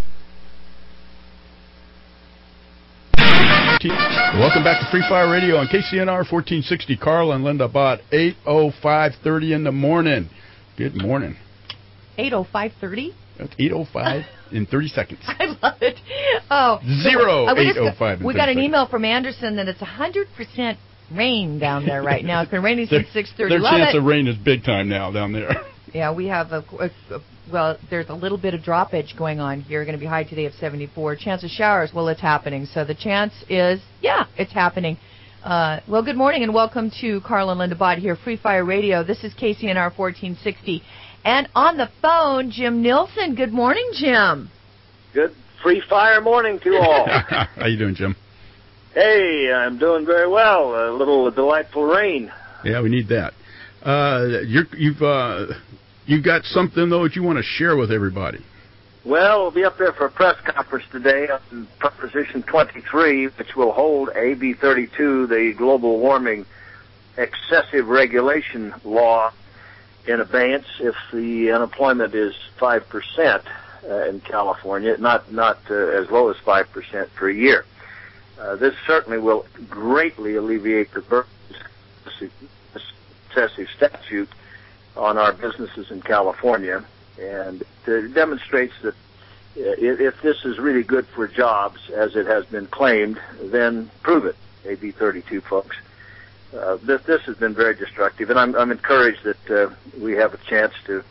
Welcome back to Free Fire Radio on K C N R fourteen sixty. Carl and Linda Bott, eight oh five thirty in the morning. Good morning. eight oh five thirty? That's eight oh five in thirty seconds. I love it. Oh, Zero so, uh, eight oh five. We got an email from Anderson that it's one hundred percent rain down there right now. It's been raining since six thirty. Their Love chance it. of rain is big time now down there. Yeah, we have a, a, a well, there's a little bit of droppage going on here. Going to be high today of seventy-four. Chance of showers, well, it's happening. So the chance is, yeah, it's happening. Uh, well, good morning and welcome to Carl and Linda Bott here, Free Fire Radio. This is K C N R fourteen sixty. And on the phone, Jim Nilsson. Good morning, Jim. Good Free Fire morning to all. How you doing, Jim? Hey, I'm doing very well. A little delightful rain. Yeah, we need that. Uh, you're, you've uh, you've got something though that you want to share with everybody. Well, we'll be up there for a press conference today on Proposition twenty-three, which will hold A B thirty-two, the global warming excessive regulation law, in abeyance if the unemployment is five percent uh, in California, not not uh, as low as five percent per year. Uh, this certainly will greatly alleviate the burden of excessive statute on our businesses in California, and it demonstrates that if this is really good for jobs, as it has been claimed, then prove it, A B thirty-two folks. uh, this this has been very destructive, and I'm I'm encouraged that uh, we have a chance to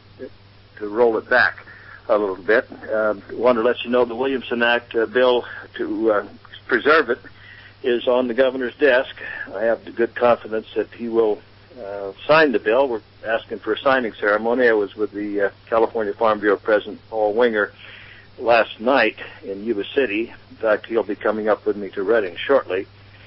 to roll it back a little bit. Uh, want to let you know the Williamson Act uh, bill to uh, preserve it is on the governor's desk. I have good confidence that he will uh, sign the bill. We're asking for a signing ceremony. I was with the uh, California Farm Bureau President Paul Winger last night in Yuba City. In fact, he'll be coming up with me to Redding shortly.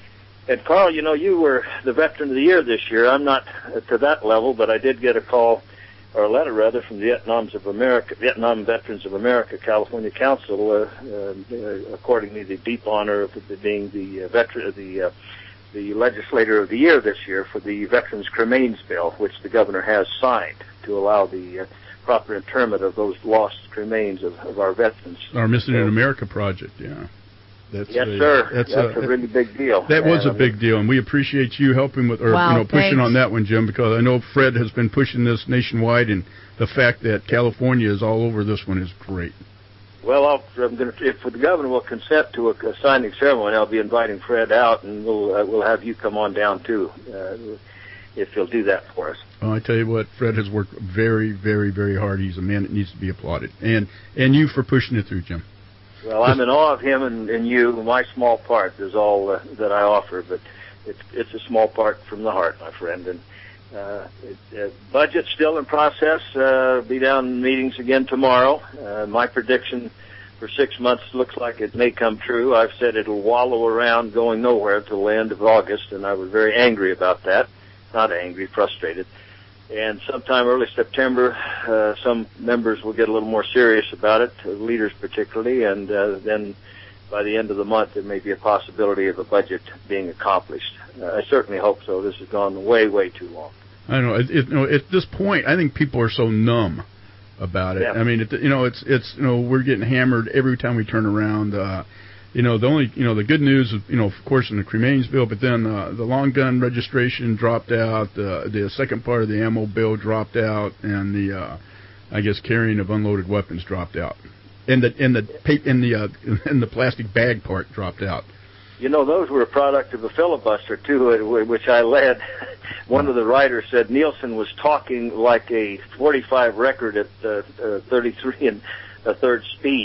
And Carl, you know, you were the Veteran of the Year this year. I'm not to that level, but I did get a call, or a letter rather, from the Vietnams of America, Vietnam Veterans of America California Council, uh, uh, according me the deep honor of being the uh, veteran, the uh, the legislator of the year this year for the Veterans Cremains Bill, which the governor has signed to allow the uh, proper interment of those lost cremains of, of our veterans. Our Missing in America project, yeah. That's yes, a, sir. That's, that's a, a, a really big deal. That was and a big deal, and we appreciate you helping with, or wow, you know, pushing thanks. on that one, Jim, because I know Fred has been pushing this nationwide, and the fact that California is all over this one is great. Well, I'll, I'm going to, if the governor will consent to a, a signing ceremony, I'll be inviting Fred out, and we'll uh, we'll have you come on down too, uh, if he'll do that for us. Well, I tell you what, Fred has worked very, very, very hard. He's a man that needs to be applauded, and and you for pushing it through, Jim. Well, I'm in awe of him and, and you. My small part is all uh, that I offer, but it's it's a small part from the heart, my friend. And uh, it, uh, budget's still in process. Uh, be down in meetings again tomorrow. Uh, my prediction for six months looks like it may come true. I've said it'll wallow around, going nowhere till the end of August, and I was very angry about that. Not angry, frustrated. And sometime early September, uh, some members will get a little more serious about it, uh, leaders particularly, and uh, then by the end of the month there may be a possibility of a budget being accomplished. Uh, I certainly hope so. This has gone way, way too long. I don't know. It, it, you know, at this point, I think people are so numb about it. Yeah. I mean, it, you know, it's it's you know, we're getting hammered every time we turn around. Uh, You know, the only, you know, the good news is, you know, of course, in the cremains bill, but then uh, the long gun registration dropped out, uh, the second part of the ammo bill dropped out, and the, uh, I guess, carrying of unloaded weapons dropped out, and the and the pa- and the uh, and the plastic bag part dropped out. You know, those were a product of a filibuster too, which I led. One of the writers said Nielsen was talking like a forty-five record at uh, uh, thirty-three and a third speed.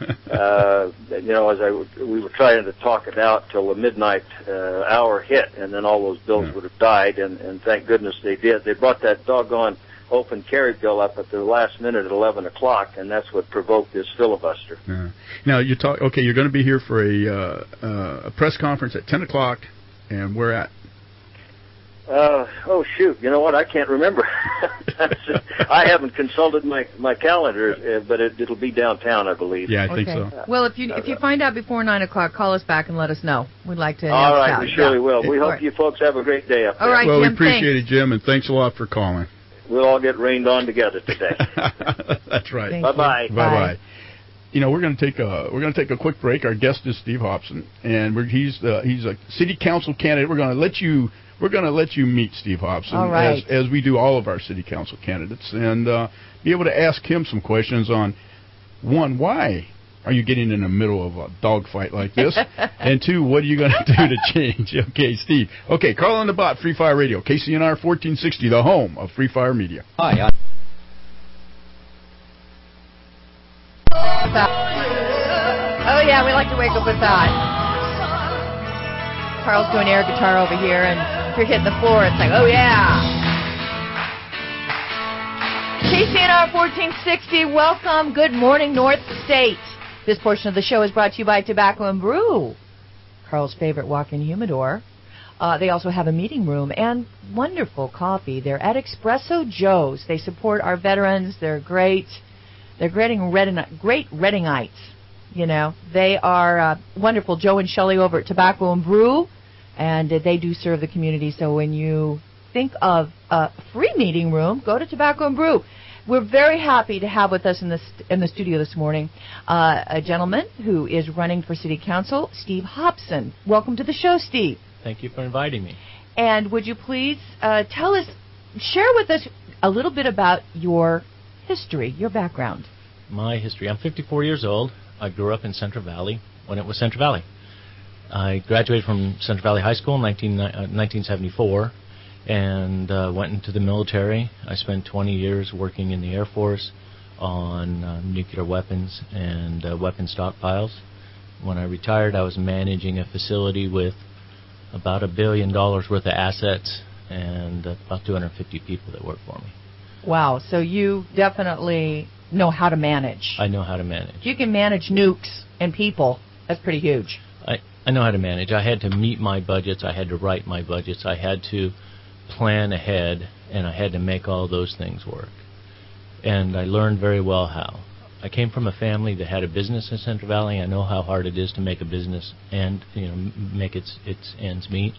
uh, you know, as I we were trying to talk it out till the midnight uh, hour hit, and then all those bills yeah. would have died, and, and thank goodness they did. They brought that doggone open carry bill up at the last minute at eleven o'clock, and that's what provoked this filibuster. Yeah. Now, you talk. Okay, you're going to be here for a, uh, uh, a press conference at ten o'clock, and where at? Uh, oh, shoot. You know what? I can't remember. I haven't consulted my, my calendar, uh, but it, it'll be downtown, I believe. Yeah, I think okay. so. Well, if you if you find out before nine o'clock, call us back and let us know. We'd like to. All right, out. we surely yeah. will. We All hope right. you folks have a great day up there. All right, well, Jim, we appreciate thanks. it, Jim, and thanks a lot for calling. We'll all get rained on together today. That's right. Thank Bye-bye. you. Bye bye. You know, we're going to take a we're going to take a quick break. Our guest is Steve Hobson, and we're, he's uh, he's a city council candidate. We're going to let you we're going to let you meet Steve Hobson, all right. as as we do all of our city council candidates, and uh, be able to ask him some questions on one, why are you getting in the middle of a dogfight like this, and two, what are you going to do to change? Okay, Steve. Okay, Carl on the Bot, Free Fire Radio, K C N R fourteen sixty, the home of Free Fire Media. Hi. I- Oh yeah, we like to wake up with that. Carl's doing air guitar over here, and if you're hitting the floor, it's like, oh yeah. K C N R fourteen sixty, welcome. Good morning, North State. This portion of the show is brought to you by Tobacco and Brew, Carl's favorite walk-in humidor. Uh, they also have a meeting room and wonderful coffee. They're at Espresso Joe's. They support our veterans. They're great. They're great, great Readingites. You know, they are uh, wonderful. Joe and Shelley over at Tobacco and Brew, and uh, they do serve the community. So when you think of a free meeting room, go to Tobacco and Brew. We're very happy to have with us in the st- in the studio this morning uh, a gentleman who is running for city council, Steve Hobson. Welcome to the show, Steve. Thank you for inviting me. And would you please uh, tell us, share with us a little bit about your history, your background. My history. I'm fifty-four years old. I grew up in Central Valley when it was Central Valley. I graduated from Central Valley High School in nineteen seventy-four and uh, went into the military. I spent twenty years working in the Air Force on uh, nuclear weapons and uh, weapon stockpiles. When I retired, I was managing a facility with about a billion dollars worth of assets and uh, about two hundred fifty people that work for me. Wow, so you definitely know how to manage. I know how to manage. If you can manage nukes and people, that's pretty huge. I, I know how to manage. I had to meet my budgets. I had to write my budgets. I had to plan ahead, and I had to make all those things work. And I learned very well how. I came from a family that had a business in Central Valley. I know how hard it is to make a business and, you know, make its its ends meet.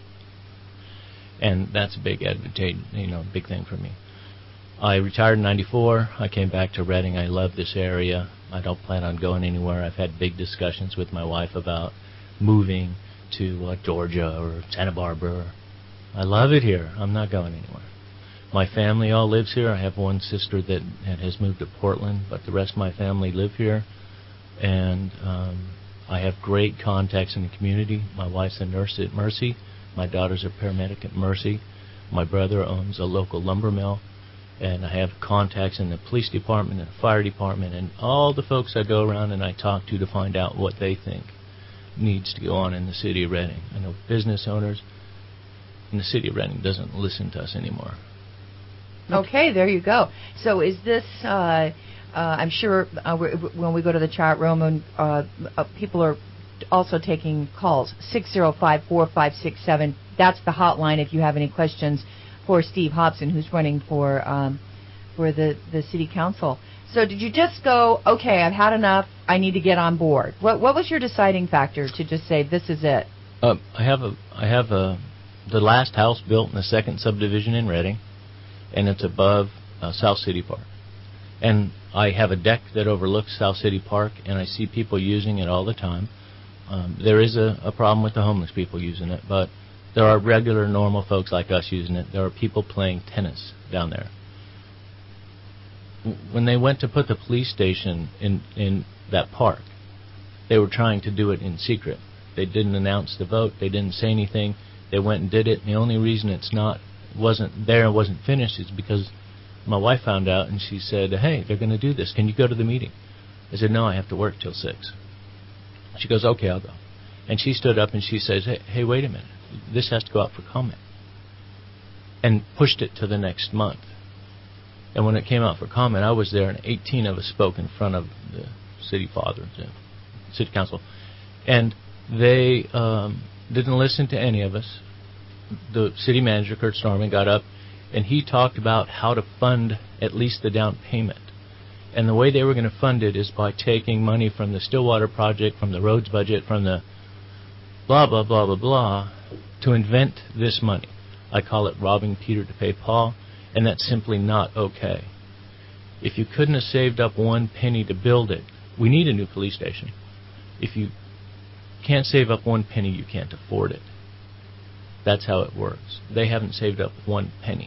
And that's a big advantage, you know, big thing for me. I retired in ninety-four. I came back to Redding. I love this area. I don't plan on going anywhere. I've had big discussions with my wife about moving to uh, Georgia or Santa Barbara. I love it here. I'm not going anywhere. My family all lives here. I have one sister that has moved to Portland, but the rest of my family live here. And um, I have great contacts in the community. My wife's a nurse at Mercy. My daughter's a paramedic at Mercy. My brother owns a local lumber mill. And I have contacts in the police department and the fire department and all the folks I go around and I talk to to find out what they think needs to go on in the city of Redding. I know business owners in the city of Redding doesn't listen to us anymore. Okay, there you go. So is this, uh, uh, I'm sure uh, when we go to the chat room, and uh, uh, people are also taking calls, six oh five, four five six seven. That's the hotline if you have any questions for Steve Hobson, who's running for um, for the, the city council. So did you just go, okay, I've had enough, I need to get on board? What what was your deciding factor to just say, this is it? Uh, I have a I have a the last house built in the second subdivision in Redding, and it's above uh, South City Park. And I have a deck that overlooks South City Park, and I see people using it all the time. Um, there is a, a problem with the homeless people using it, but there are regular, normal folks like us using it. There are people playing tennis down there. When they went to put the police station in, in that park, they were trying to do it in secret. They didn't announce the vote. They didn't say anything. They went and did it. And the only reason it's not wasn't there and wasn't finished is because my wife found out and she said, hey, they're going to do this. Can you go to the meeting? I said, no, I have to work till six. She goes, okay, I'll go. And she stood up and she says, hey, hey, wait a minute. This has to go out for comment. And pushed it to the next month. And when it came out for comment, I was there, and eighteen of us spoke in front of the city father, the city council. And they um, didn't listen to any of us. The city manager, Kurt Storman, got up, and he talked about how to fund at least the down payment. And the way they were going to fund it is by taking money from the Stillwater project, from the roads budget, from the blah, blah, blah, blah, blah, to invent this money. I call it robbing Peter to pay Paul, and that's simply not okay. If you couldn't have saved up one penny to build it, we need a new police station. If you can't save up one penny, you can't afford it. That's how it works. They haven't saved up one penny,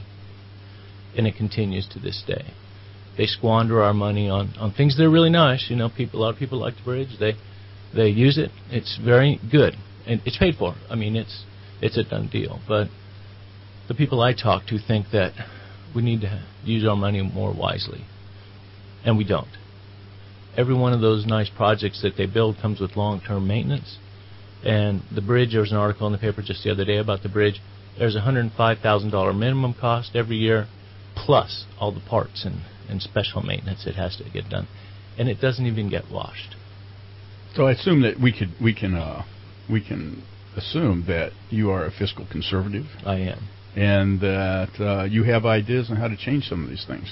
and it continues to this day. They squander our money on, on things that are really nice. You know, people, a lot of people like the bridge. They they use it. It's very good, and it's paid for. I mean, it's it's a done deal. But the people I talk to think that we need to use our money more wisely, and we don't. Every one of those nice projects that they build comes with long-term maintenance. And the bridge, there was an article in the paper just the other day about the bridge. There's a one hundred five thousand dollars minimum cost every year, plus all the parts and, and special maintenance it has to get done. And it doesn't even get washed. So I assume that we could we can uh, we can assume that you are a fiscal conservative. I am. And that uh, you have ideas on how to change some of these things.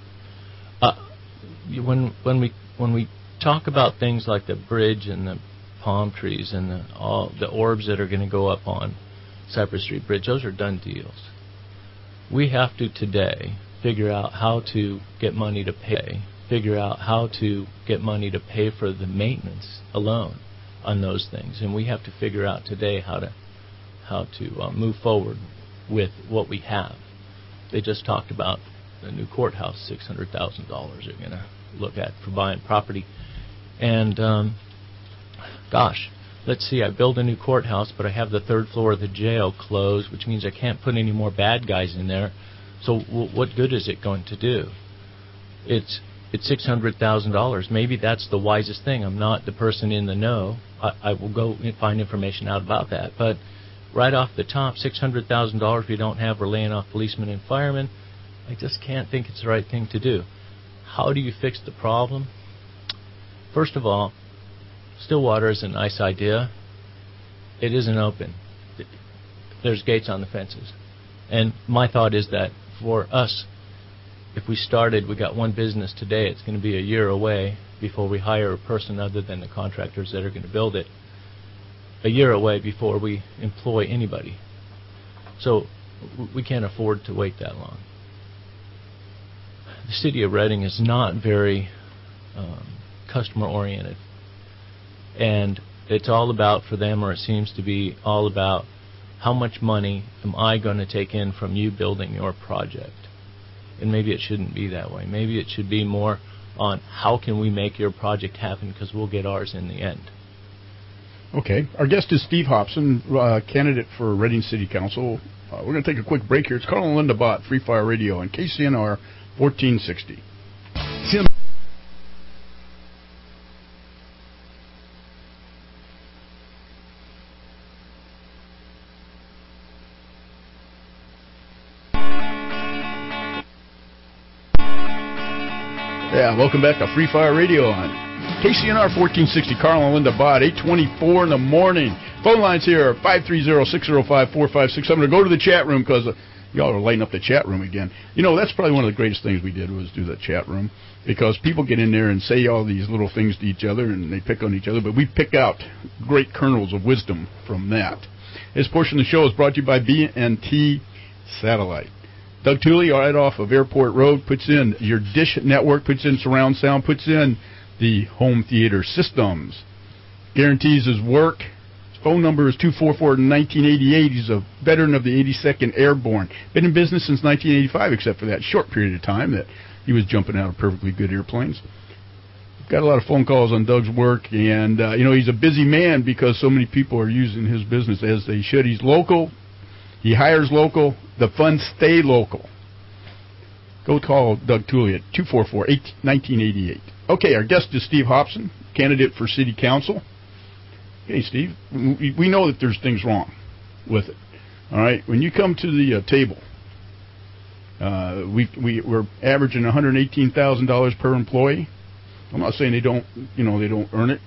Uh, when when we when we talk about things like the bridge and the palm trees and the, all the orbs that are going to go up on Cypress Street Bridge, those are done deals. We have to today figure out how to get money to pay, figure out how to get money to pay for the maintenance alone on those things, and we have to figure out today how to how to uh, move forward with what we have. They just talked about the new courthouse, six hundred thousand dollars they're going to look at for buying property. And, um, gosh, let's see, I build a new courthouse, but I have the third floor of the jail closed, which means I can't put any more bad guys in there. So w- what good is it going to do? It's it's six hundred thousand dollars. Maybe that's the wisest thing. I'm not the person in the know. I, I will go and find information out about that. But right off the top, six hundred thousand dollars we don't have, we're laying off policemen and firemen. I just can't think it's the right thing to do. How do you fix the problem? First of all, Stillwater is a nice idea. It isn't open. There's gates on the fences. And my thought is that for us, if we started, we got one business today, it's going to be a year away before we hire a person other than the contractors that are going to build it. A year away before we employ anybody. So we can't afford to wait that long. The city of Reading is not very um, customer-oriented. And it's all about, for them, or it seems to be all about, how much money am I going to take in from you building your project? And maybe it shouldn't be that way. Maybe it should be more on how can we make your project happen, because we'll get ours in the end. Okay. Our guest is Steve Hobson, uh, candidate for Reading City Council. Uh, we're going to take a quick break here. It's Carl and Linda Bott, Free Fire Radio on K C N R fourteen sixty. Sim- Yeah, welcome back to Free Fire Radio on K C N R fourteen sixty. Carl and Linda Bott, eight twenty-four in the morning. Phone lines here, five three zero, six zero five, four five six seven. Go to the chat room because uh, y'all are lighting up the chat room again. You know, that's probably one of the greatest things we did was do the chat room, because people get in there and say all these little things to each other and they pick on each other, but we pick out great kernels of wisdom from that. This portion of the show is brought to you by B and T Satellite. Doug Tooley, right off of Airport Road, puts in your Dish Network, puts in surround sound, puts in the home theater systems. Guarantees his work. His phone number is two four four, nineteen eighty-eight. He's a veteran of the eighty-second Airborne. Been in business since nineteen eighty-five, except for that short period of time that he was jumping out of perfectly good airplanes. Got a lot of phone calls on Doug's work, and, uh, you know, he's a busy man because so many people are using his business as they should. He's local. He hires local. The funds stay local. Go call Doug Tooley at two four four, nineteen eighty-eight. Okay, our guest is Steve Hobson, candidate for City Council. Hey, Steve, we know that there's things wrong with it. All right, when you come to the uh, table, uh, we, we, we're averaging one hundred eighteen thousand dollars per employee. I'm not saying they don't, you know, they don't earn it,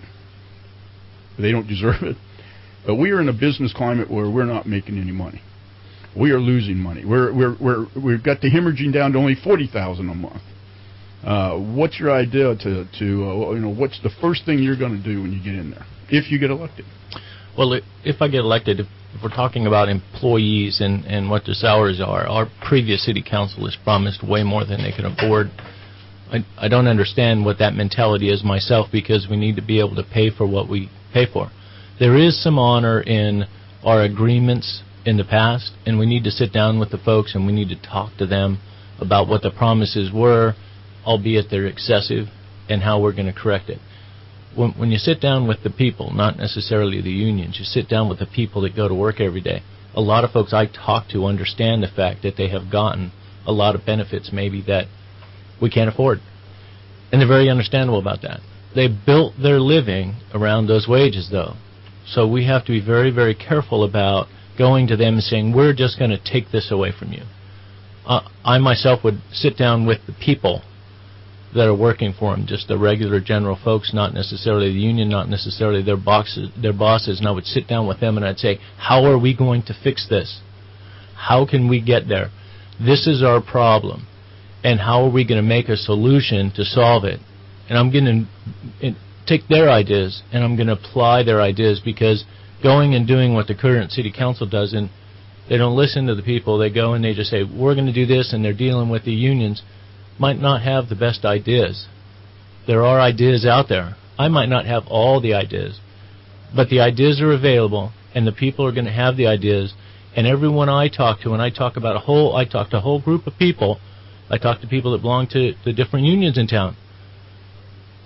they don't deserve it, but we are in a business climate where we're not making any money. We are losing money. We're we're we're we've got the hemorrhaging down to only forty thousand a month. Uh, what's your idea to to uh, you know what's the first thing you're going to do when you get in there if you get elected? Well, if I get elected, if, if we're talking about employees and and what their salaries are, our previous city council has promised way more than they can afford. I I don't understand what that mentality is myself, because we need to be able to pay for what we pay for. There is some honor in our agreements in the past, and we need to sit down with the folks and we need to talk to them about what the promises were, albeit they're excessive, and how we're going to correct it. When, when you sit down with the people, not necessarily the unions, you sit down with the people that go to work every day. A lot of folks I talk to understand the fact that they have gotten a lot of benefits maybe that we can't afford. And they're very understandable about that. They built their living around those wages, though. So we have to be very, very careful about going to them and saying, we're just going to take this away from you. Uh, I myself would sit down with the people that are working for them, just the regular general folks, not necessarily the union, not necessarily their bosses, their bosses, and I would sit down with them and I'd say, how are we going to fix this? How can we get there? This is our problem, and how are we going to make a solution to solve it? And I'm going to take their ideas and I'm going to apply their ideas, because going and doing what the current city council does, and they don't listen to the people. They go and they just say, we're going to do this, and they're dealing with the unions, might not have the best ideas. There are ideas out there. I might not have all the ideas, but the ideas are available, and the people are going to have the ideas. And everyone I talk to, and I talk about a whole, I talk to a whole group of people. I talk to people that belong to the different unions in town.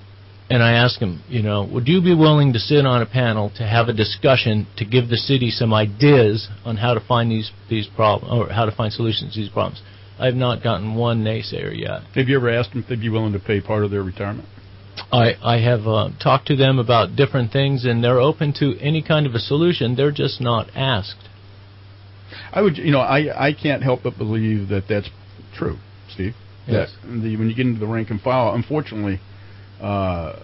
and I ask them, you know, would you be willing to sit on a panel to have a discussion to give the city some ideas on how to find these these problems or how to find solutions to these problems? I have not gotten one naysayer yet. Have you ever asked them if they'd be willing to pay part of their retirement? I, I have uh, talked to them about different things, and they're open to any kind of a solution. They're just not asked. I would, you know, I, I can't help but believe that that's true, Steve. Yes. That the, when you get into the rank and file, unfortunately, uh,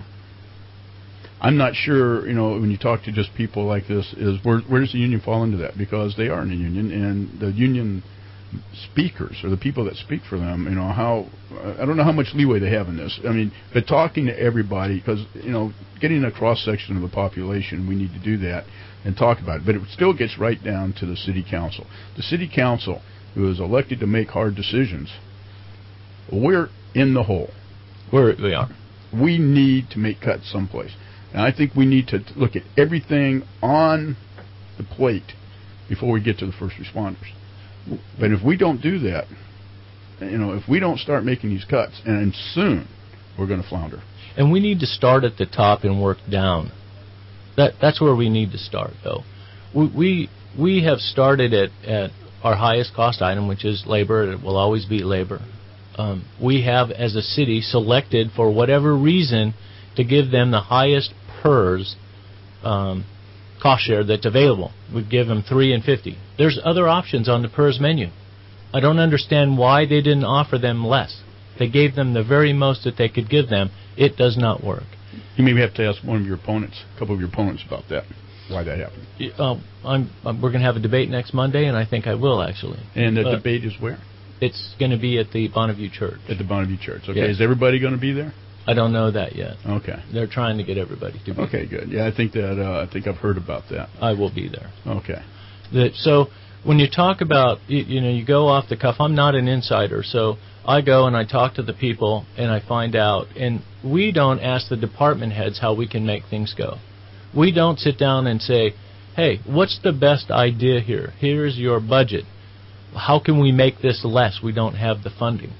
I'm not sure, you know, when you talk to just people like this, is where, where does the union fall into that? Because they are in a union, and the union speakers or the people that speak for them, you know, how I don't know how much leeway they have in this. I mean, but talking to everybody, because, you know, getting a cross section of the population, we need to do that and talk about it. But it still gets right down to the city council. The city council, who is elected to make hard decisions, we're in the hole. We're, we are. We need to make cuts someplace. And I think we need to look at everything on the plate before we get to the first responders. But if we don't do that, you know, if we don't start making these cuts, and soon, we're going to flounder. And we need to start at the top and work down. That that's where we need to start, though. We we, we have started at, at our highest cost item, which is labor. It will always be labor. Um, we have, as a city, selected for whatever reason to give them the highest P E R S um, cost share that's available. We give them three and fifty. There's other options on the P E R S menu. I don't understand why they didn't offer them less. They gave them the very most that they could give them. It does not work. You maybe have to ask one of your opponents, a couple of your opponents, about that, why that happened. Uh, I'm, I'm, we're going to have a debate next Monday, and I think I will, actually. And the uh, debate is where? It's going to be at the Bonneview Church. At the Bonneview Church. Okay. Yes. Is everybody going to be there? I don't know that yet. Okay. They're trying to get everybody to be Okay, there. good. Yeah, I think that uh, I think I've heard about that. I will be there. Okay. The, so when you talk about, you, you know, you go off the cuff, I'm not an insider, so I go and I talk to the people and I find out, and we don't ask the department heads how we can make things go. We don't sit down and say, hey, what's the best idea here? Here's your budget. How can we make this less? We don't have the funding.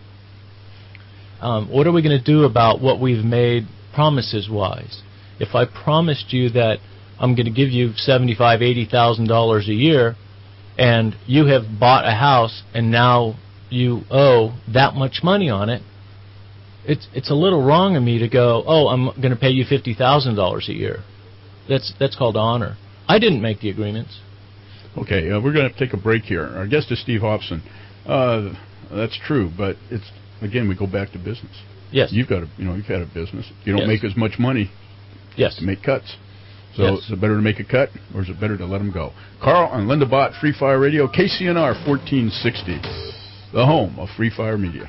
Um, what are we going to do about what we've made promises-wise? If I promised you that I'm going to give you seventy-five thousand dollars, eighty thousand dollars a year, and you have bought a house and now you owe that much money on it, it's it's a little wrong of me to go, oh, I'm going to pay you fifty thousand dollars a year. That's that's called honor. I didn't make the agreements. Okay, uh, we're going to take a break here. Our guest is Steve Hobson. Uh, that's true, but it's again we go back to business. Yes, you've got a you know you've had a business. You don't yes. make as much money. Yes, to make cuts. So yes. is it better to make a cut, or is it better to let them go? Carl and Linda Bott, Free Fire Radio, K C N R fourteen sixty, the home of Free Fire Media.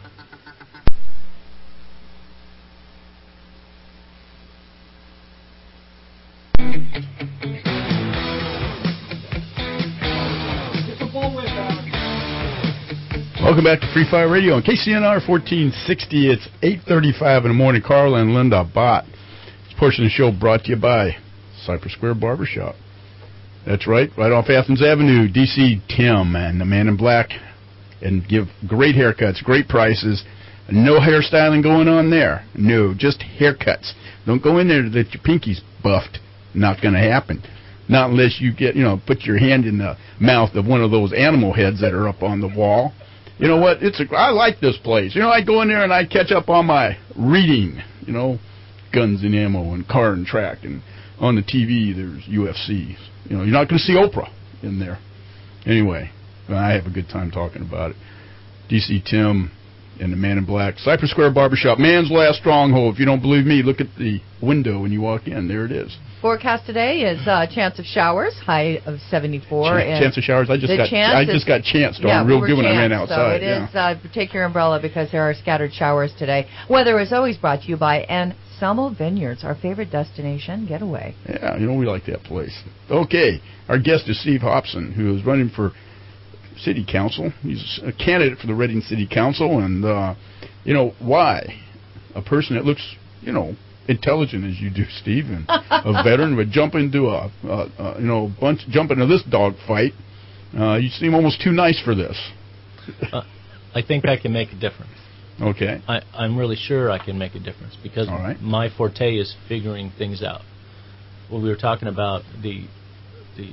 Welcome back to Free Fire Radio on K C N R fourteen sixty. It's eight thirty-five in the morning. Carl and Linda Bott. This portion of the show brought to you by Cypress Square Barbershop. That's right, right off Athens Avenue. D C Tim and the Man in Black, and give great haircuts, great prices. No hairstyling going on there. No, just haircuts. Don't go in there that your pinky's buffed. Not going to happen. Not unless you get, you know, put your hand in the mouth of one of those animal heads that are up on the wall. You know what? It's a, I like this place. You know, I go in there and I catch up on my reading. You know, guns and ammo and car and track, and on the T V there's U F C. You know, you're not going to see Oprah in there. Anyway, I have a good time talking about it. D C Tim and the Man in Black, Cypress Square Barbershop, man's last stronghold. If you don't believe me, look at the window when you walk in. There it is. Forecast today is a uh, chance of showers, high of seventy-four. Ch- and chance of showers. I just got. I just got chanced on yeah, real we good when chanced, I ran outside. So it yeah. is. Uh, take your umbrella because there are scattered showers today. Weather is always brought to you by Anselmo Vineyards, our favorite destination getaway. Yeah, you know we like that place. Okay, our guest is Steve Hobson, who is running for city council. He's a candidate for the Reading City Council, and uh, you know why a person that looks, you know, intelligent as you do, Steve, and a veteran would jump into a, a, a you know bunch jump into this dog fight. Uh, you seem almost too nice for this. uh, I think I can make a difference. Okay. I, I'm really sure I can make a difference because All right. my forte is figuring things out. When we were talking about the the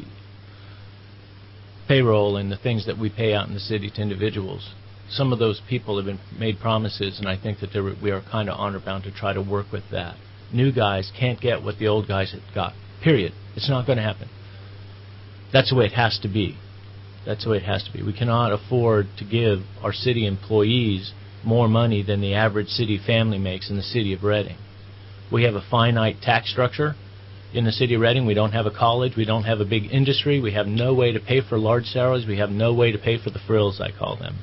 payroll and the things that we pay out in the city to individuals, some of those people have been made promises, and I think that there, we are kind of honor bound to try to work with that. New guys can't get what the old guys have got. Period. It's not going to happen. That's the way it has to be. That's the way it has to be. We cannot afford to give our city employees more money than the average city family makes in the city of Reading. We have a finite tax structure in the city of Reading. We don't have a college. We don't have a big industry. We have no way to pay for large salaries. We have no way to pay for the frills, I call them.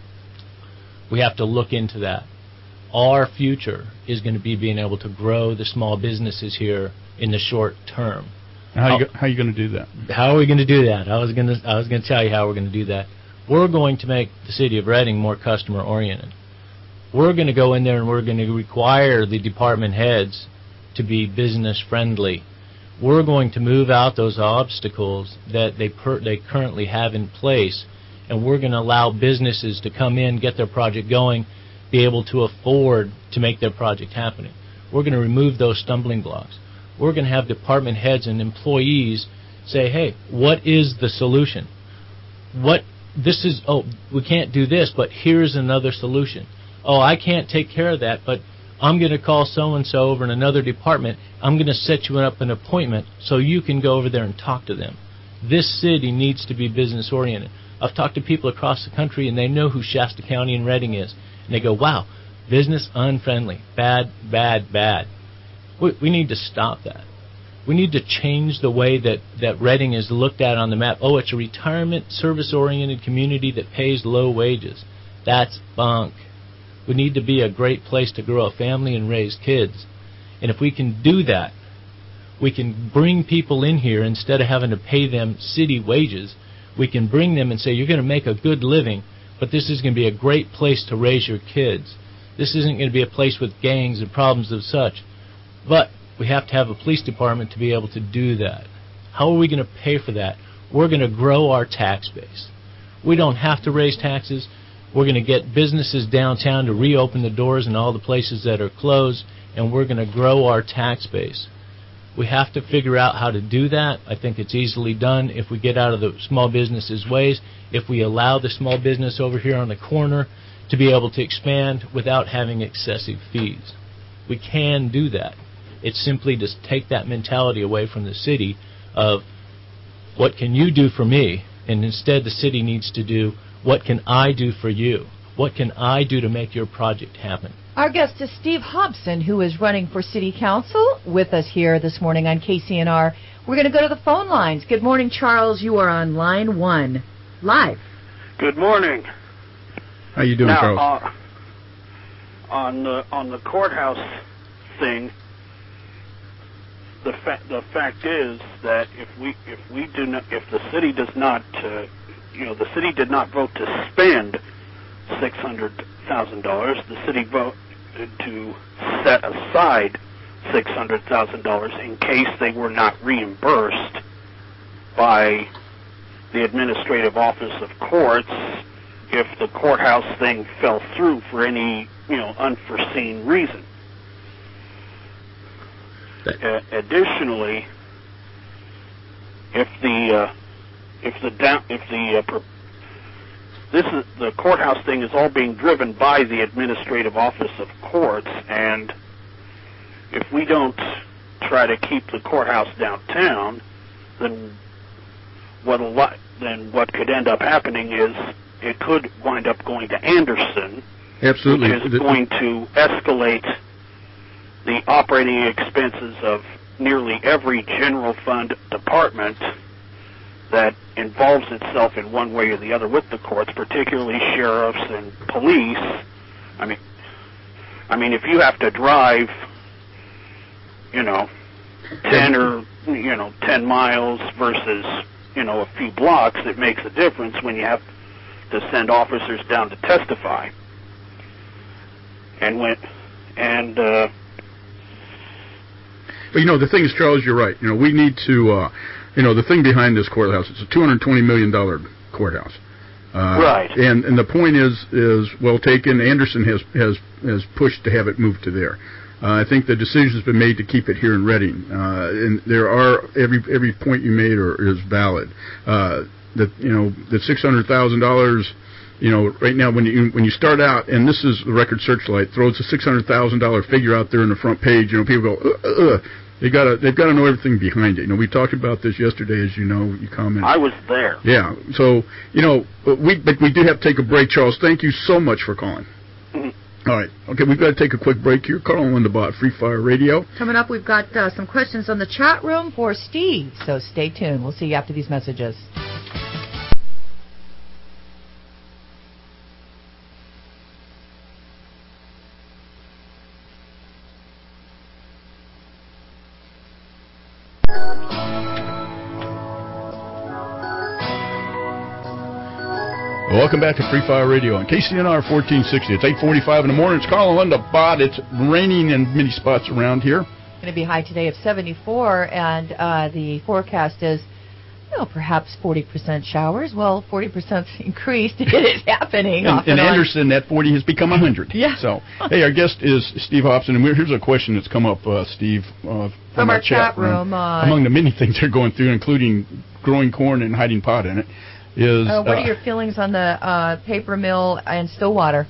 We have to look into that. Our future is going to be being able to grow the small businesses here in the short term. How are you, how are you going to do that? How are we going to do that? I was going to I was going to tell you how we're going to do that. We're going to make the city of Reading more customer oriented. We're going to go in there and we're going to require the department heads to be business friendly. We're going to move out those obstacles that they per, they currently have in place, and we're going to allow businesses to come in, get their project going, be able to afford to make their project happening. We're going to remove those stumbling blocks. We're going to have department heads and employees say, hey, what is the solution? What this is, oh, we can't do this, but here's another solution. Oh, I can't take care of that, but I'm going to call so-and-so over in another department. I'm going to set you up an appointment so you can go over there and talk to them. This city needs to be business-oriented. I've talked to people across the country, and they know who Shasta County and Reading is. And they go, wow, business unfriendly, bad, bad, bad. We, we need to stop that. We need to change the way that, that Reading is looked at on the map. Oh, it's a retirement service-oriented community that pays low wages. That's bunk. We need to be a great place to grow a family and raise kids. And if we can do that, we can bring people in here instead of having to pay them city wages. We can bring them and say, you're going to make a good living, but this is going to be a great place to raise your kids. This isn't going to be a place with gangs and problems of such. But we have to have a police department to be able to do that. How are we going to pay for that? We're going to grow our tax base. We don't have to raise taxes. We're going to get businesses downtown to reopen the doors in all the places that are closed, and we're going to grow our tax base. We have to figure out how to do that. I think it's easily done if we get out of the small businesses' ways, if we allow the small business over here on the corner to be able to expand without having excessive fees. We can do that. It's simply to take that mentality away from the city of what can you do for me, and instead the city needs to do what can I do for you? What can I do to make your project happen? Our guest is Steve Hobson, who is running for City Council with us here this morning on K C N R. We're going to go to the phone lines. Good morning, Charles. You are on line one, live. Good morning. How you doing, now, Charles? Uh, on the on the courthouse thing, the fa- the fact is that if we if we do not if the city does not uh, you know the city did not vote to spend six hundred thousand dollars, the city voted to set aside six hundred thousand dollars in case they were not reimbursed by the Administrative Office of Courts if the courthouse thing fell through for any, you know, unforeseen reason. Uh, additionally, if the uh, if the down, if the uh, pro- this is the courthouse thing is all being driven by the Administrative Office of Courts, and if we don't try to keep the courthouse downtown, then what a lot then what could end up happening is it could wind up going to Anderson, Absolutely, which is going to escalate the operating expenses of nearly every general fund department that involves itself in one way or the other with the courts, particularly sheriffs and police. I mean, I mean, if you have to drive, you know, ten or you know ten miles versus you know a few blocks, it makes a difference when you have to send officers down to testify. And when and uh, But, you know, the thing is, Charles, you're right. You know, we need to, uh, you know, the thing behind this courthouse, it's a two hundred twenty million dollars courthouse. Uh, right. And and the point is is well taken. Anderson has has has pushed to have it moved to there. Uh, I think the decision's been made to keep it here in Reading, uh, and there are every every point you made are, is valid. Uh, that you know the six hundred thousand dollars. You know, right now when you when you start out, and this is the Record Searchlight throws a six hundred thousand dollar figure out there in the front page. You know, people go, uh, uh, they gotta they've got to know everything behind it. You know, we talked about this yesterday, as you know, you commented. I was there. Yeah, so you know, we but we do have to take a break. Charles, thank you so much for calling. Mm-hmm. All right, okay, we've got to take a quick break here. Carl and Linda Bott, Free Fire Radio. Coming up, we've got uh, some questions on the chat room for Steve. So stay tuned. We'll see you after these messages. Welcome back to Free Fire Radio on K C N R fourteen sixty. It's eight forty-five in the morning. It's Carl and Linda Bott. It's raining in many spots around here. Going to be high today of seventy-four, and uh, the forecast is, you know, perhaps forty percent showers. Well, forty percent increased. It is happening. And, off and and Anderson, that forty has become one hundred. Yeah. So, hey, our guest is Steve Hobson, and we're, here's a question that's come up, uh, Steve, uh, from, from our, our chat room. room uh, among the many things they're going through, including growing corn and hiding pot in it. Is, uh, what uh, are your feelings on the uh, paper mill in Stillwater?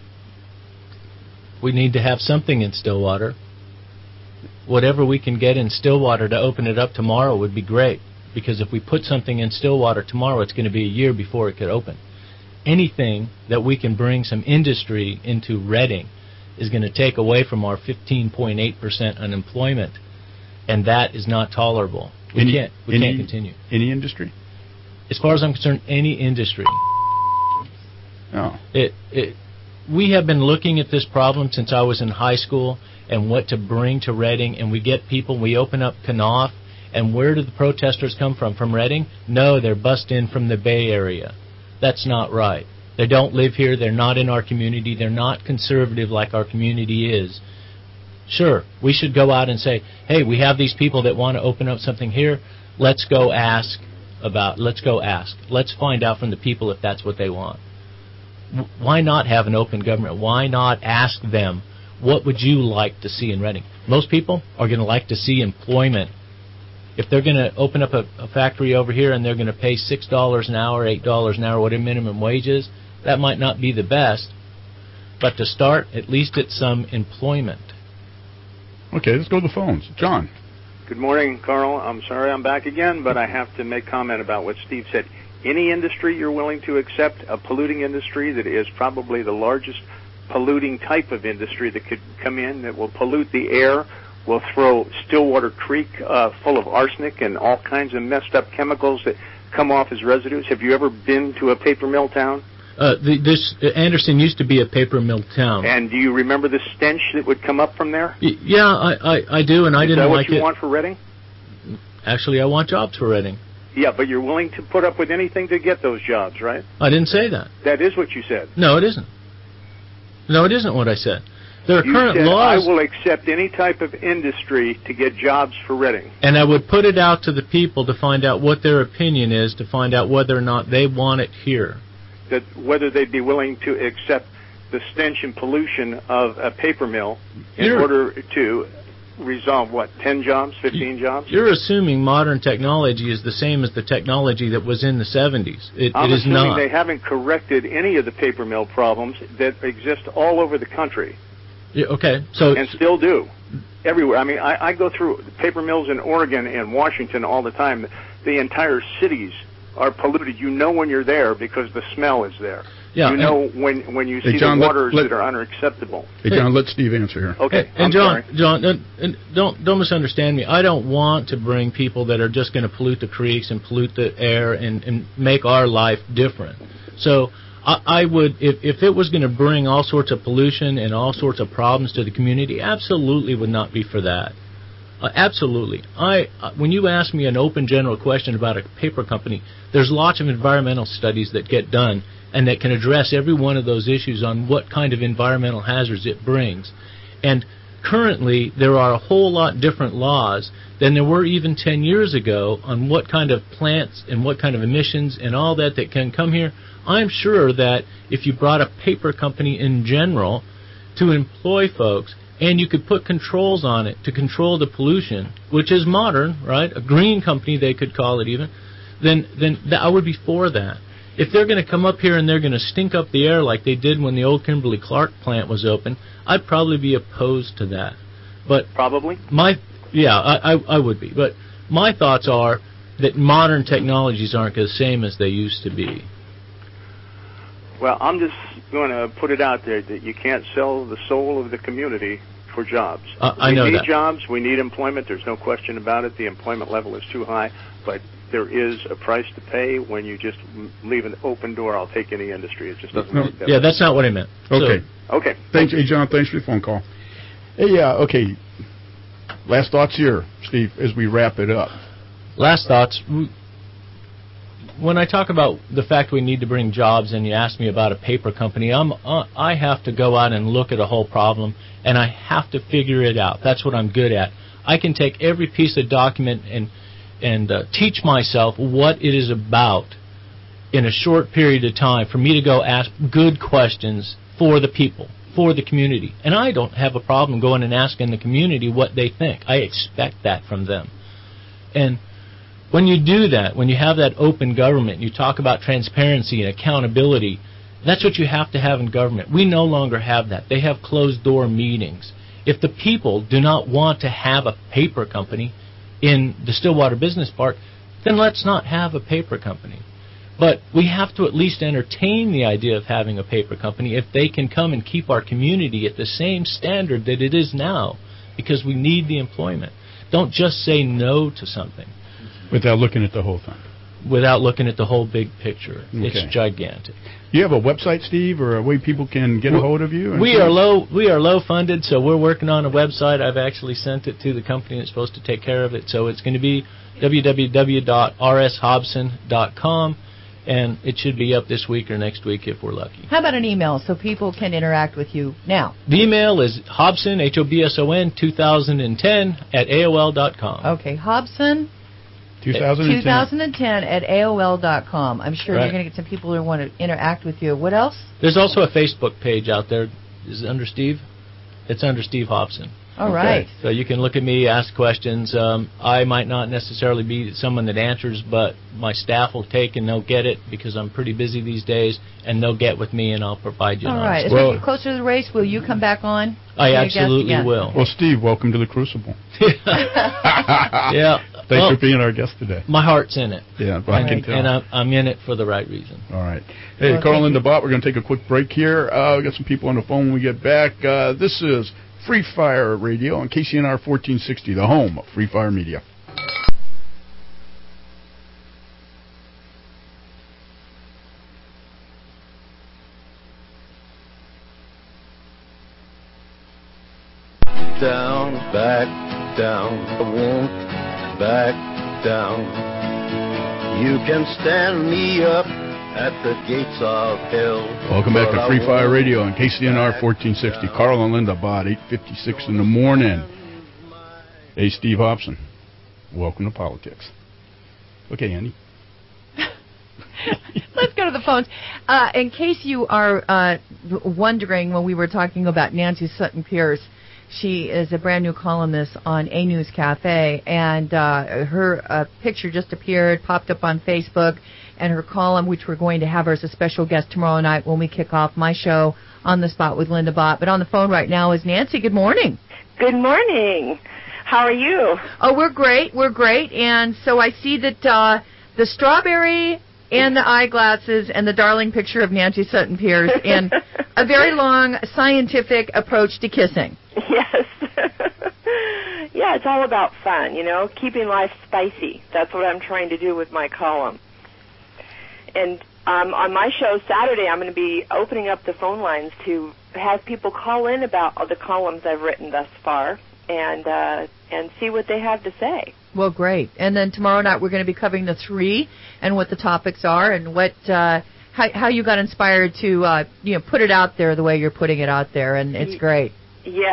We need to have something in Stillwater. Whatever we can get in Stillwater to open it up tomorrow would be great, because if we put something in Stillwater tomorrow, it's going to be a year before it could open. Anything that we can bring some industry into Reading is going to take away from our fifteen point eight percent unemployment, and that is not tolerable. We any, can't. We any, can't continue. Any industry? As far as I'm concerned, any industry. Oh. It, it, we have been looking at this problem since I was in high school and what to bring to Reading, and we get people, we open up Knopf, and where do the protesters come from? From Reading? No, they're bussed in from the Bay Area. That's not right. They don't live here, they're not in our community, they're not conservative like our community is. Sure, we should go out and say, hey, we have these people that want to open up something here, let's go ask about, let's go ask. Let's find out from the people if that's what they want. Why not have an open government? Why not ask them, what would you like to see in Reading? Most people are going to like to see employment. If they're going to open up a, a factory over here and they're going to pay six dollars an hour, eight dollars an hour, whatever minimum wage is, that might not be the best. But to start, at least it's some employment. Okay, let's go to the phones. John. Good morning, Carl. I'm sorry I'm back again, but I have to make comment about what Steve said. Any industry you're willing to accept, a polluting industry that is probably the largest polluting type of industry that could come in, that will pollute the air, will throw Stillwater Creek uh, full of arsenic and all kinds of messed up chemicals that come off as residues. Have you ever been to a paper mill town? Uh, the, this uh, Anderson used to be a paper mill town. And do you remember the stench that would come up from there? Y- yeah, I, I, I do, and I Is didn't that what like you it. want for Reading? Actually, I want jobs for Reading. Yeah, but you're willing to put up with anything to get those jobs, right? I didn't say that. That is what you said. No, it isn't. No, it isn't what I said. There are you current said, laws. I will accept any type of industry to get jobs for Reading. And I would put it out to the people to find out what their opinion is, to find out whether or not they want it here. That whether they'd be willing to accept the stench and pollution of a paper mill in You're, order to resolve, what, ten jobs, fifteen jobs? You're assuming modern technology is the same as the technology that was in the seventies. It, I'm it is assuming not. they haven't corrected any of the paper mill problems that exist all over the country. Yeah, okay, so and still do everywhere. I mean, I, I go through paper mills in Oregon and Washington all the time. The entire cities are polluted. You know when you're there because the smell is there. Yeah, you know when when you hey, see John, the let, waters let, that are unacceptable. Hey, John, let Steve answer here. Okay, and I'm John, sorry. John, and don't don't misunderstand me. I don't want to bring people that are just going to pollute the creeks and pollute the air and, and make our life different. So I, I would, if if it was going to bring all sorts of pollution and all sorts of problems to the community, absolutely would not be for that. Uh, absolutely. I uh, when you ask me an open general question about a paper company, there's lots of environmental studies that get done and that can address every one of those issues on what kind of environmental hazards it brings. And currently there are a whole lot different laws than there were even ten years ago on what kind of plants and what kind of emissions and all that that can come here. I'm sure that if you brought a paper company in general to employ folks, and you could put controls on it to control the pollution, which is modern, right? A green company, they could call it even, then then th- I would be for that. If they're going to come up here and they're going to stink up the air like they did when the old Kimberly-Clark plant was open, I'd probably be opposed to that. But Probably? My, yeah, I, I, I would be. But my thoughts are that modern technologies aren't the same as they used to be. Well, I'm just going to put it out there that you can't sell the soul of the community for jobs. Uh, I we know need that. jobs. We need employment. There's no question about it. The employment level is too high, but there is a price to pay when you just leave an open door. I'll take any industry. It just doesn't No, work that Yeah, way. that's not what I meant. Okay. So, Okay. Thanks, hey, John. Thanks for your phone call. Hey, uh, okay. Last thoughts here, Steve, as we wrap it up. last thoughts. When I talk about the fact we need to bring jobs, and you ask me about a paper company, I'm, uh, I have to go out and look at a whole problem, and I have to figure it out. That's what I'm good at. I can take every piece of document and and uh, teach myself what it is about in a short period of time for me to go ask good questions for the people, for the community. And I don't have a problem going and asking the community what they think. I expect that from them. And when you do that, when you have that open government, you talk about transparency and accountability, that's what you have to have in government. We no longer have that. They have closed-door meetings. If the people do not want to have a paper company in the Stillwater Business Park, then let's not have a paper company. But we have to at least entertain the idea of having a paper company if they can come and keep our community at the same standard that it is now, because we need the employment. Don't just say no to something Without looking at the whole thing. without looking at the whole big picture. Okay. It's gigantic. Do you have a website, Steve, or a way people can get a hold of you? We are low. We are low funded, so we're working on a website. I've actually sent it to the company that's supposed to take care of it. So it's going to be w w w dot r s hobson dot com, and it should be up this week or next week if we're lucky. How about an email so people can interact with you now? The email is Hobson, H O B S O N, two thousand ten at A O L dot com. Okay, Hobson, two thousand ten. two thousand ten at A O L dot com. I'm sure Right. you're going to get some people who want to interact with you. What else? There's also a Facebook page out there. Is it under Steve? It's under Steve Hobson. All right. So you can look at me, ask questions. Um, I might not necessarily be someone that answers, but my staff will take and they'll get it because I'm pretty busy these days, and they'll get with me and I'll provide you an All right. As answer. we get closer to the race, will you come back on? I Be a guest absolutely again? will. Well, Steve, welcome to the Crucible. Yeah. Thanks Well, for being our guest today. my heart's in it. Yeah, I can And, tell. and I'm, I'm in it for the right reason. All right. Hey, Well, Carl thank and you. the Bot, we're going to take a quick break here. Uh, we got some people on the phone when we get back. Uh, this is Free Fire Radio on K C N R fourteen sixty, the home of Free Fire Media. Down, back, down, I won't back down. You can stand me up at the gates of hell. Welcome back but to I Free Fire won't Radio on K C N R back fourteen sixty. down. Carl and Linda Bott, eight fifty-six in the morning. Hey, Steve Hobson, welcome to politics. Okay, Andy. Let's go to the phones. Uh, in case you are uh, wondering, when we were talking about Nancy Sutton Pierce, she is a brand new columnist on A News Cafe, and uh, her uh, picture just appeared, popped up on Facebook, and her column, which we're going to have her as a special guest tomorrow night when we kick off my show On the Spot with Linda Bott. But on the phone right now is Nancy. Good morning. Good morning. How are you? Oh, we're great. We're great. And so I see that uh, the strawberry and the eyeglasses and the darling picture of Nancy Sutton Pierce and a very long scientific approach to kissing. Yes. Yeah, it's all about fun, you know, keeping life spicy. That's what I'm trying to do with my column. And um, on my show Saturday, I'm going to be opening up the phone lines to have people call in about all the columns I've written thus far and uh, and see what they have to say. Well, great. And then tomorrow night we're going to be covering the three and what the topics are and what uh, how, how you got inspired to uh, you know put it out there the way you're putting it out there, and it's great. Yes,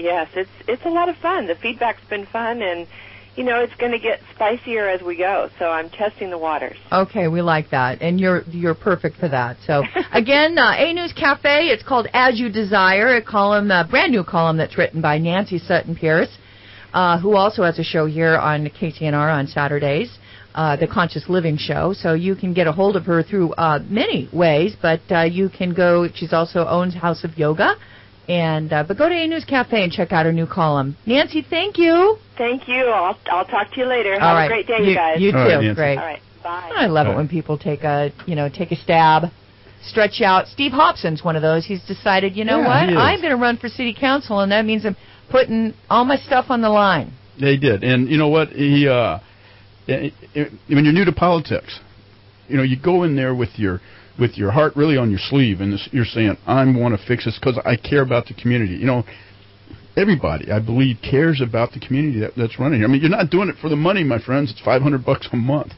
Yes, it's it's a lot of fun. The feedback's been fun, and you know it's going to get spicier as we go. So I'm testing the waters. Okay, we like that, and you're you're perfect for that. So again, uh, A News Cafe. It's called As You Desire, a column, a brand new column that's written by Nancy Sutton Pierce, uh, who also has a show here on K C N R on Saturdays. Uh, the Conscious Living Show. So you can get a hold of her through uh, many ways, but uh, you can go, she's also owns House of Yoga, and uh, but go to A News Cafe and check out her new column. Nancy, thank you. Thank you. I'll, I'll talk to you later. Have All right. a great day, you, you guys. You too. Right, Great. All right. Bye. I love All it right. when people take a, you know, take a stab, stretch out. Steve Hobson's one of those. He's decided, you know Yeah, what, he is. I'm going to run for city council, and that means I'm putting all my stuff on the line. They did, and you know what? He, uh, it, it, when you're new to politics, you know, you go in there with your with your heart really on your sleeve, and this, you're saying, "I want to fix this because I care about the community." You know, everybody, I believe, cares about the community that, that's running. I mean, you're not doing it for the money, my friends. It's five hundred bucks a month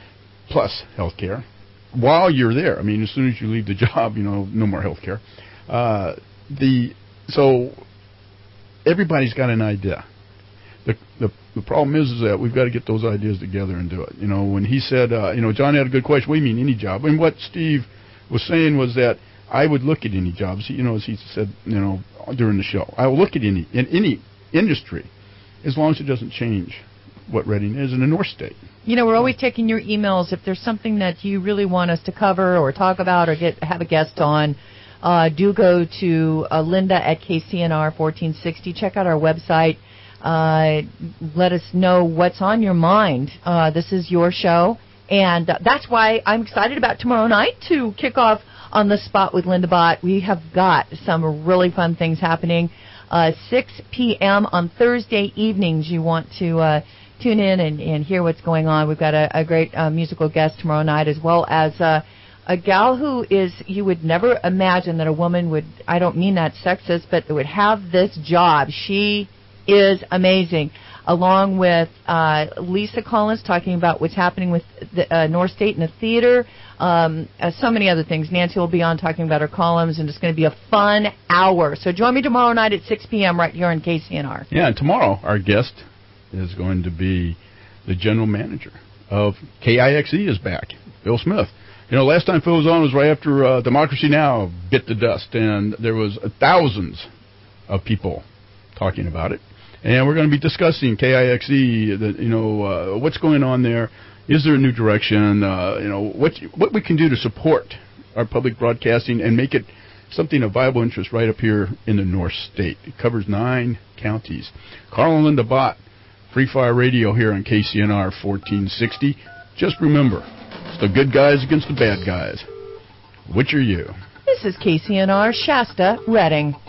plus health care while you're there. I mean, as soon as you leave the job, you know, no more health care. Uh, the so everybody's got an idea. The, the the problem is is that we've got to get those ideas together and do it. You know, when he said, uh, you know, John had a good question. What do you mean any job? And what Steve was saying was that I would look at any jobs. You know, as he said, you know, during the show, I will look at any in any industry as long as it doesn't change what Reading is in the North State. You know, we're always taking your emails. If there's something that you really want us to cover or talk about or get have a guest on, uh, do go to uh, Linda at K C N R fourteen sixty. Check out our website. Uh, let us know what's on your mind. Uh, this is your show, and uh, that's why I'm excited about tomorrow night to kick off On the Spot with Linda Bott. We have got some really fun things happening. Uh, six p.m. on Thursday evenings. You want to uh, tune in and, and hear what's going on. We've got a, a great uh, musical guest tomorrow night, as well as uh, a gal who is, you would never imagine that a woman would, I don't mean that sexist, but would have this job. She is amazing, along with uh, Lisa Collins talking about what's happening with the uh, North State and the theater, um, uh, so many other things. Nancy will be on talking about her columns, and it's going to be a fun hour. So join me tomorrow night at six p.m. right here on K C N R. Yeah, and tomorrow our guest is going to be the general manager of K I X E is back, Phil Smith. You know, last time Phil was on was right after uh, Democracy Now! Bit the dust, and there was uh, thousands of people talking about it. And we're going to be discussing K I X E, the, you know, uh, what's going on there. Is there a new direction? Uh, you know, what what we can do to support our public broadcasting and make it something of viable interest right up here in the North State. It covers nine counties. Carl and Linda Bott, Free Fire Radio here on K C N R fourteen sixty. Just remember, it's the good guys against the bad guys. Which are you? This is K C N R Shasta, Reading.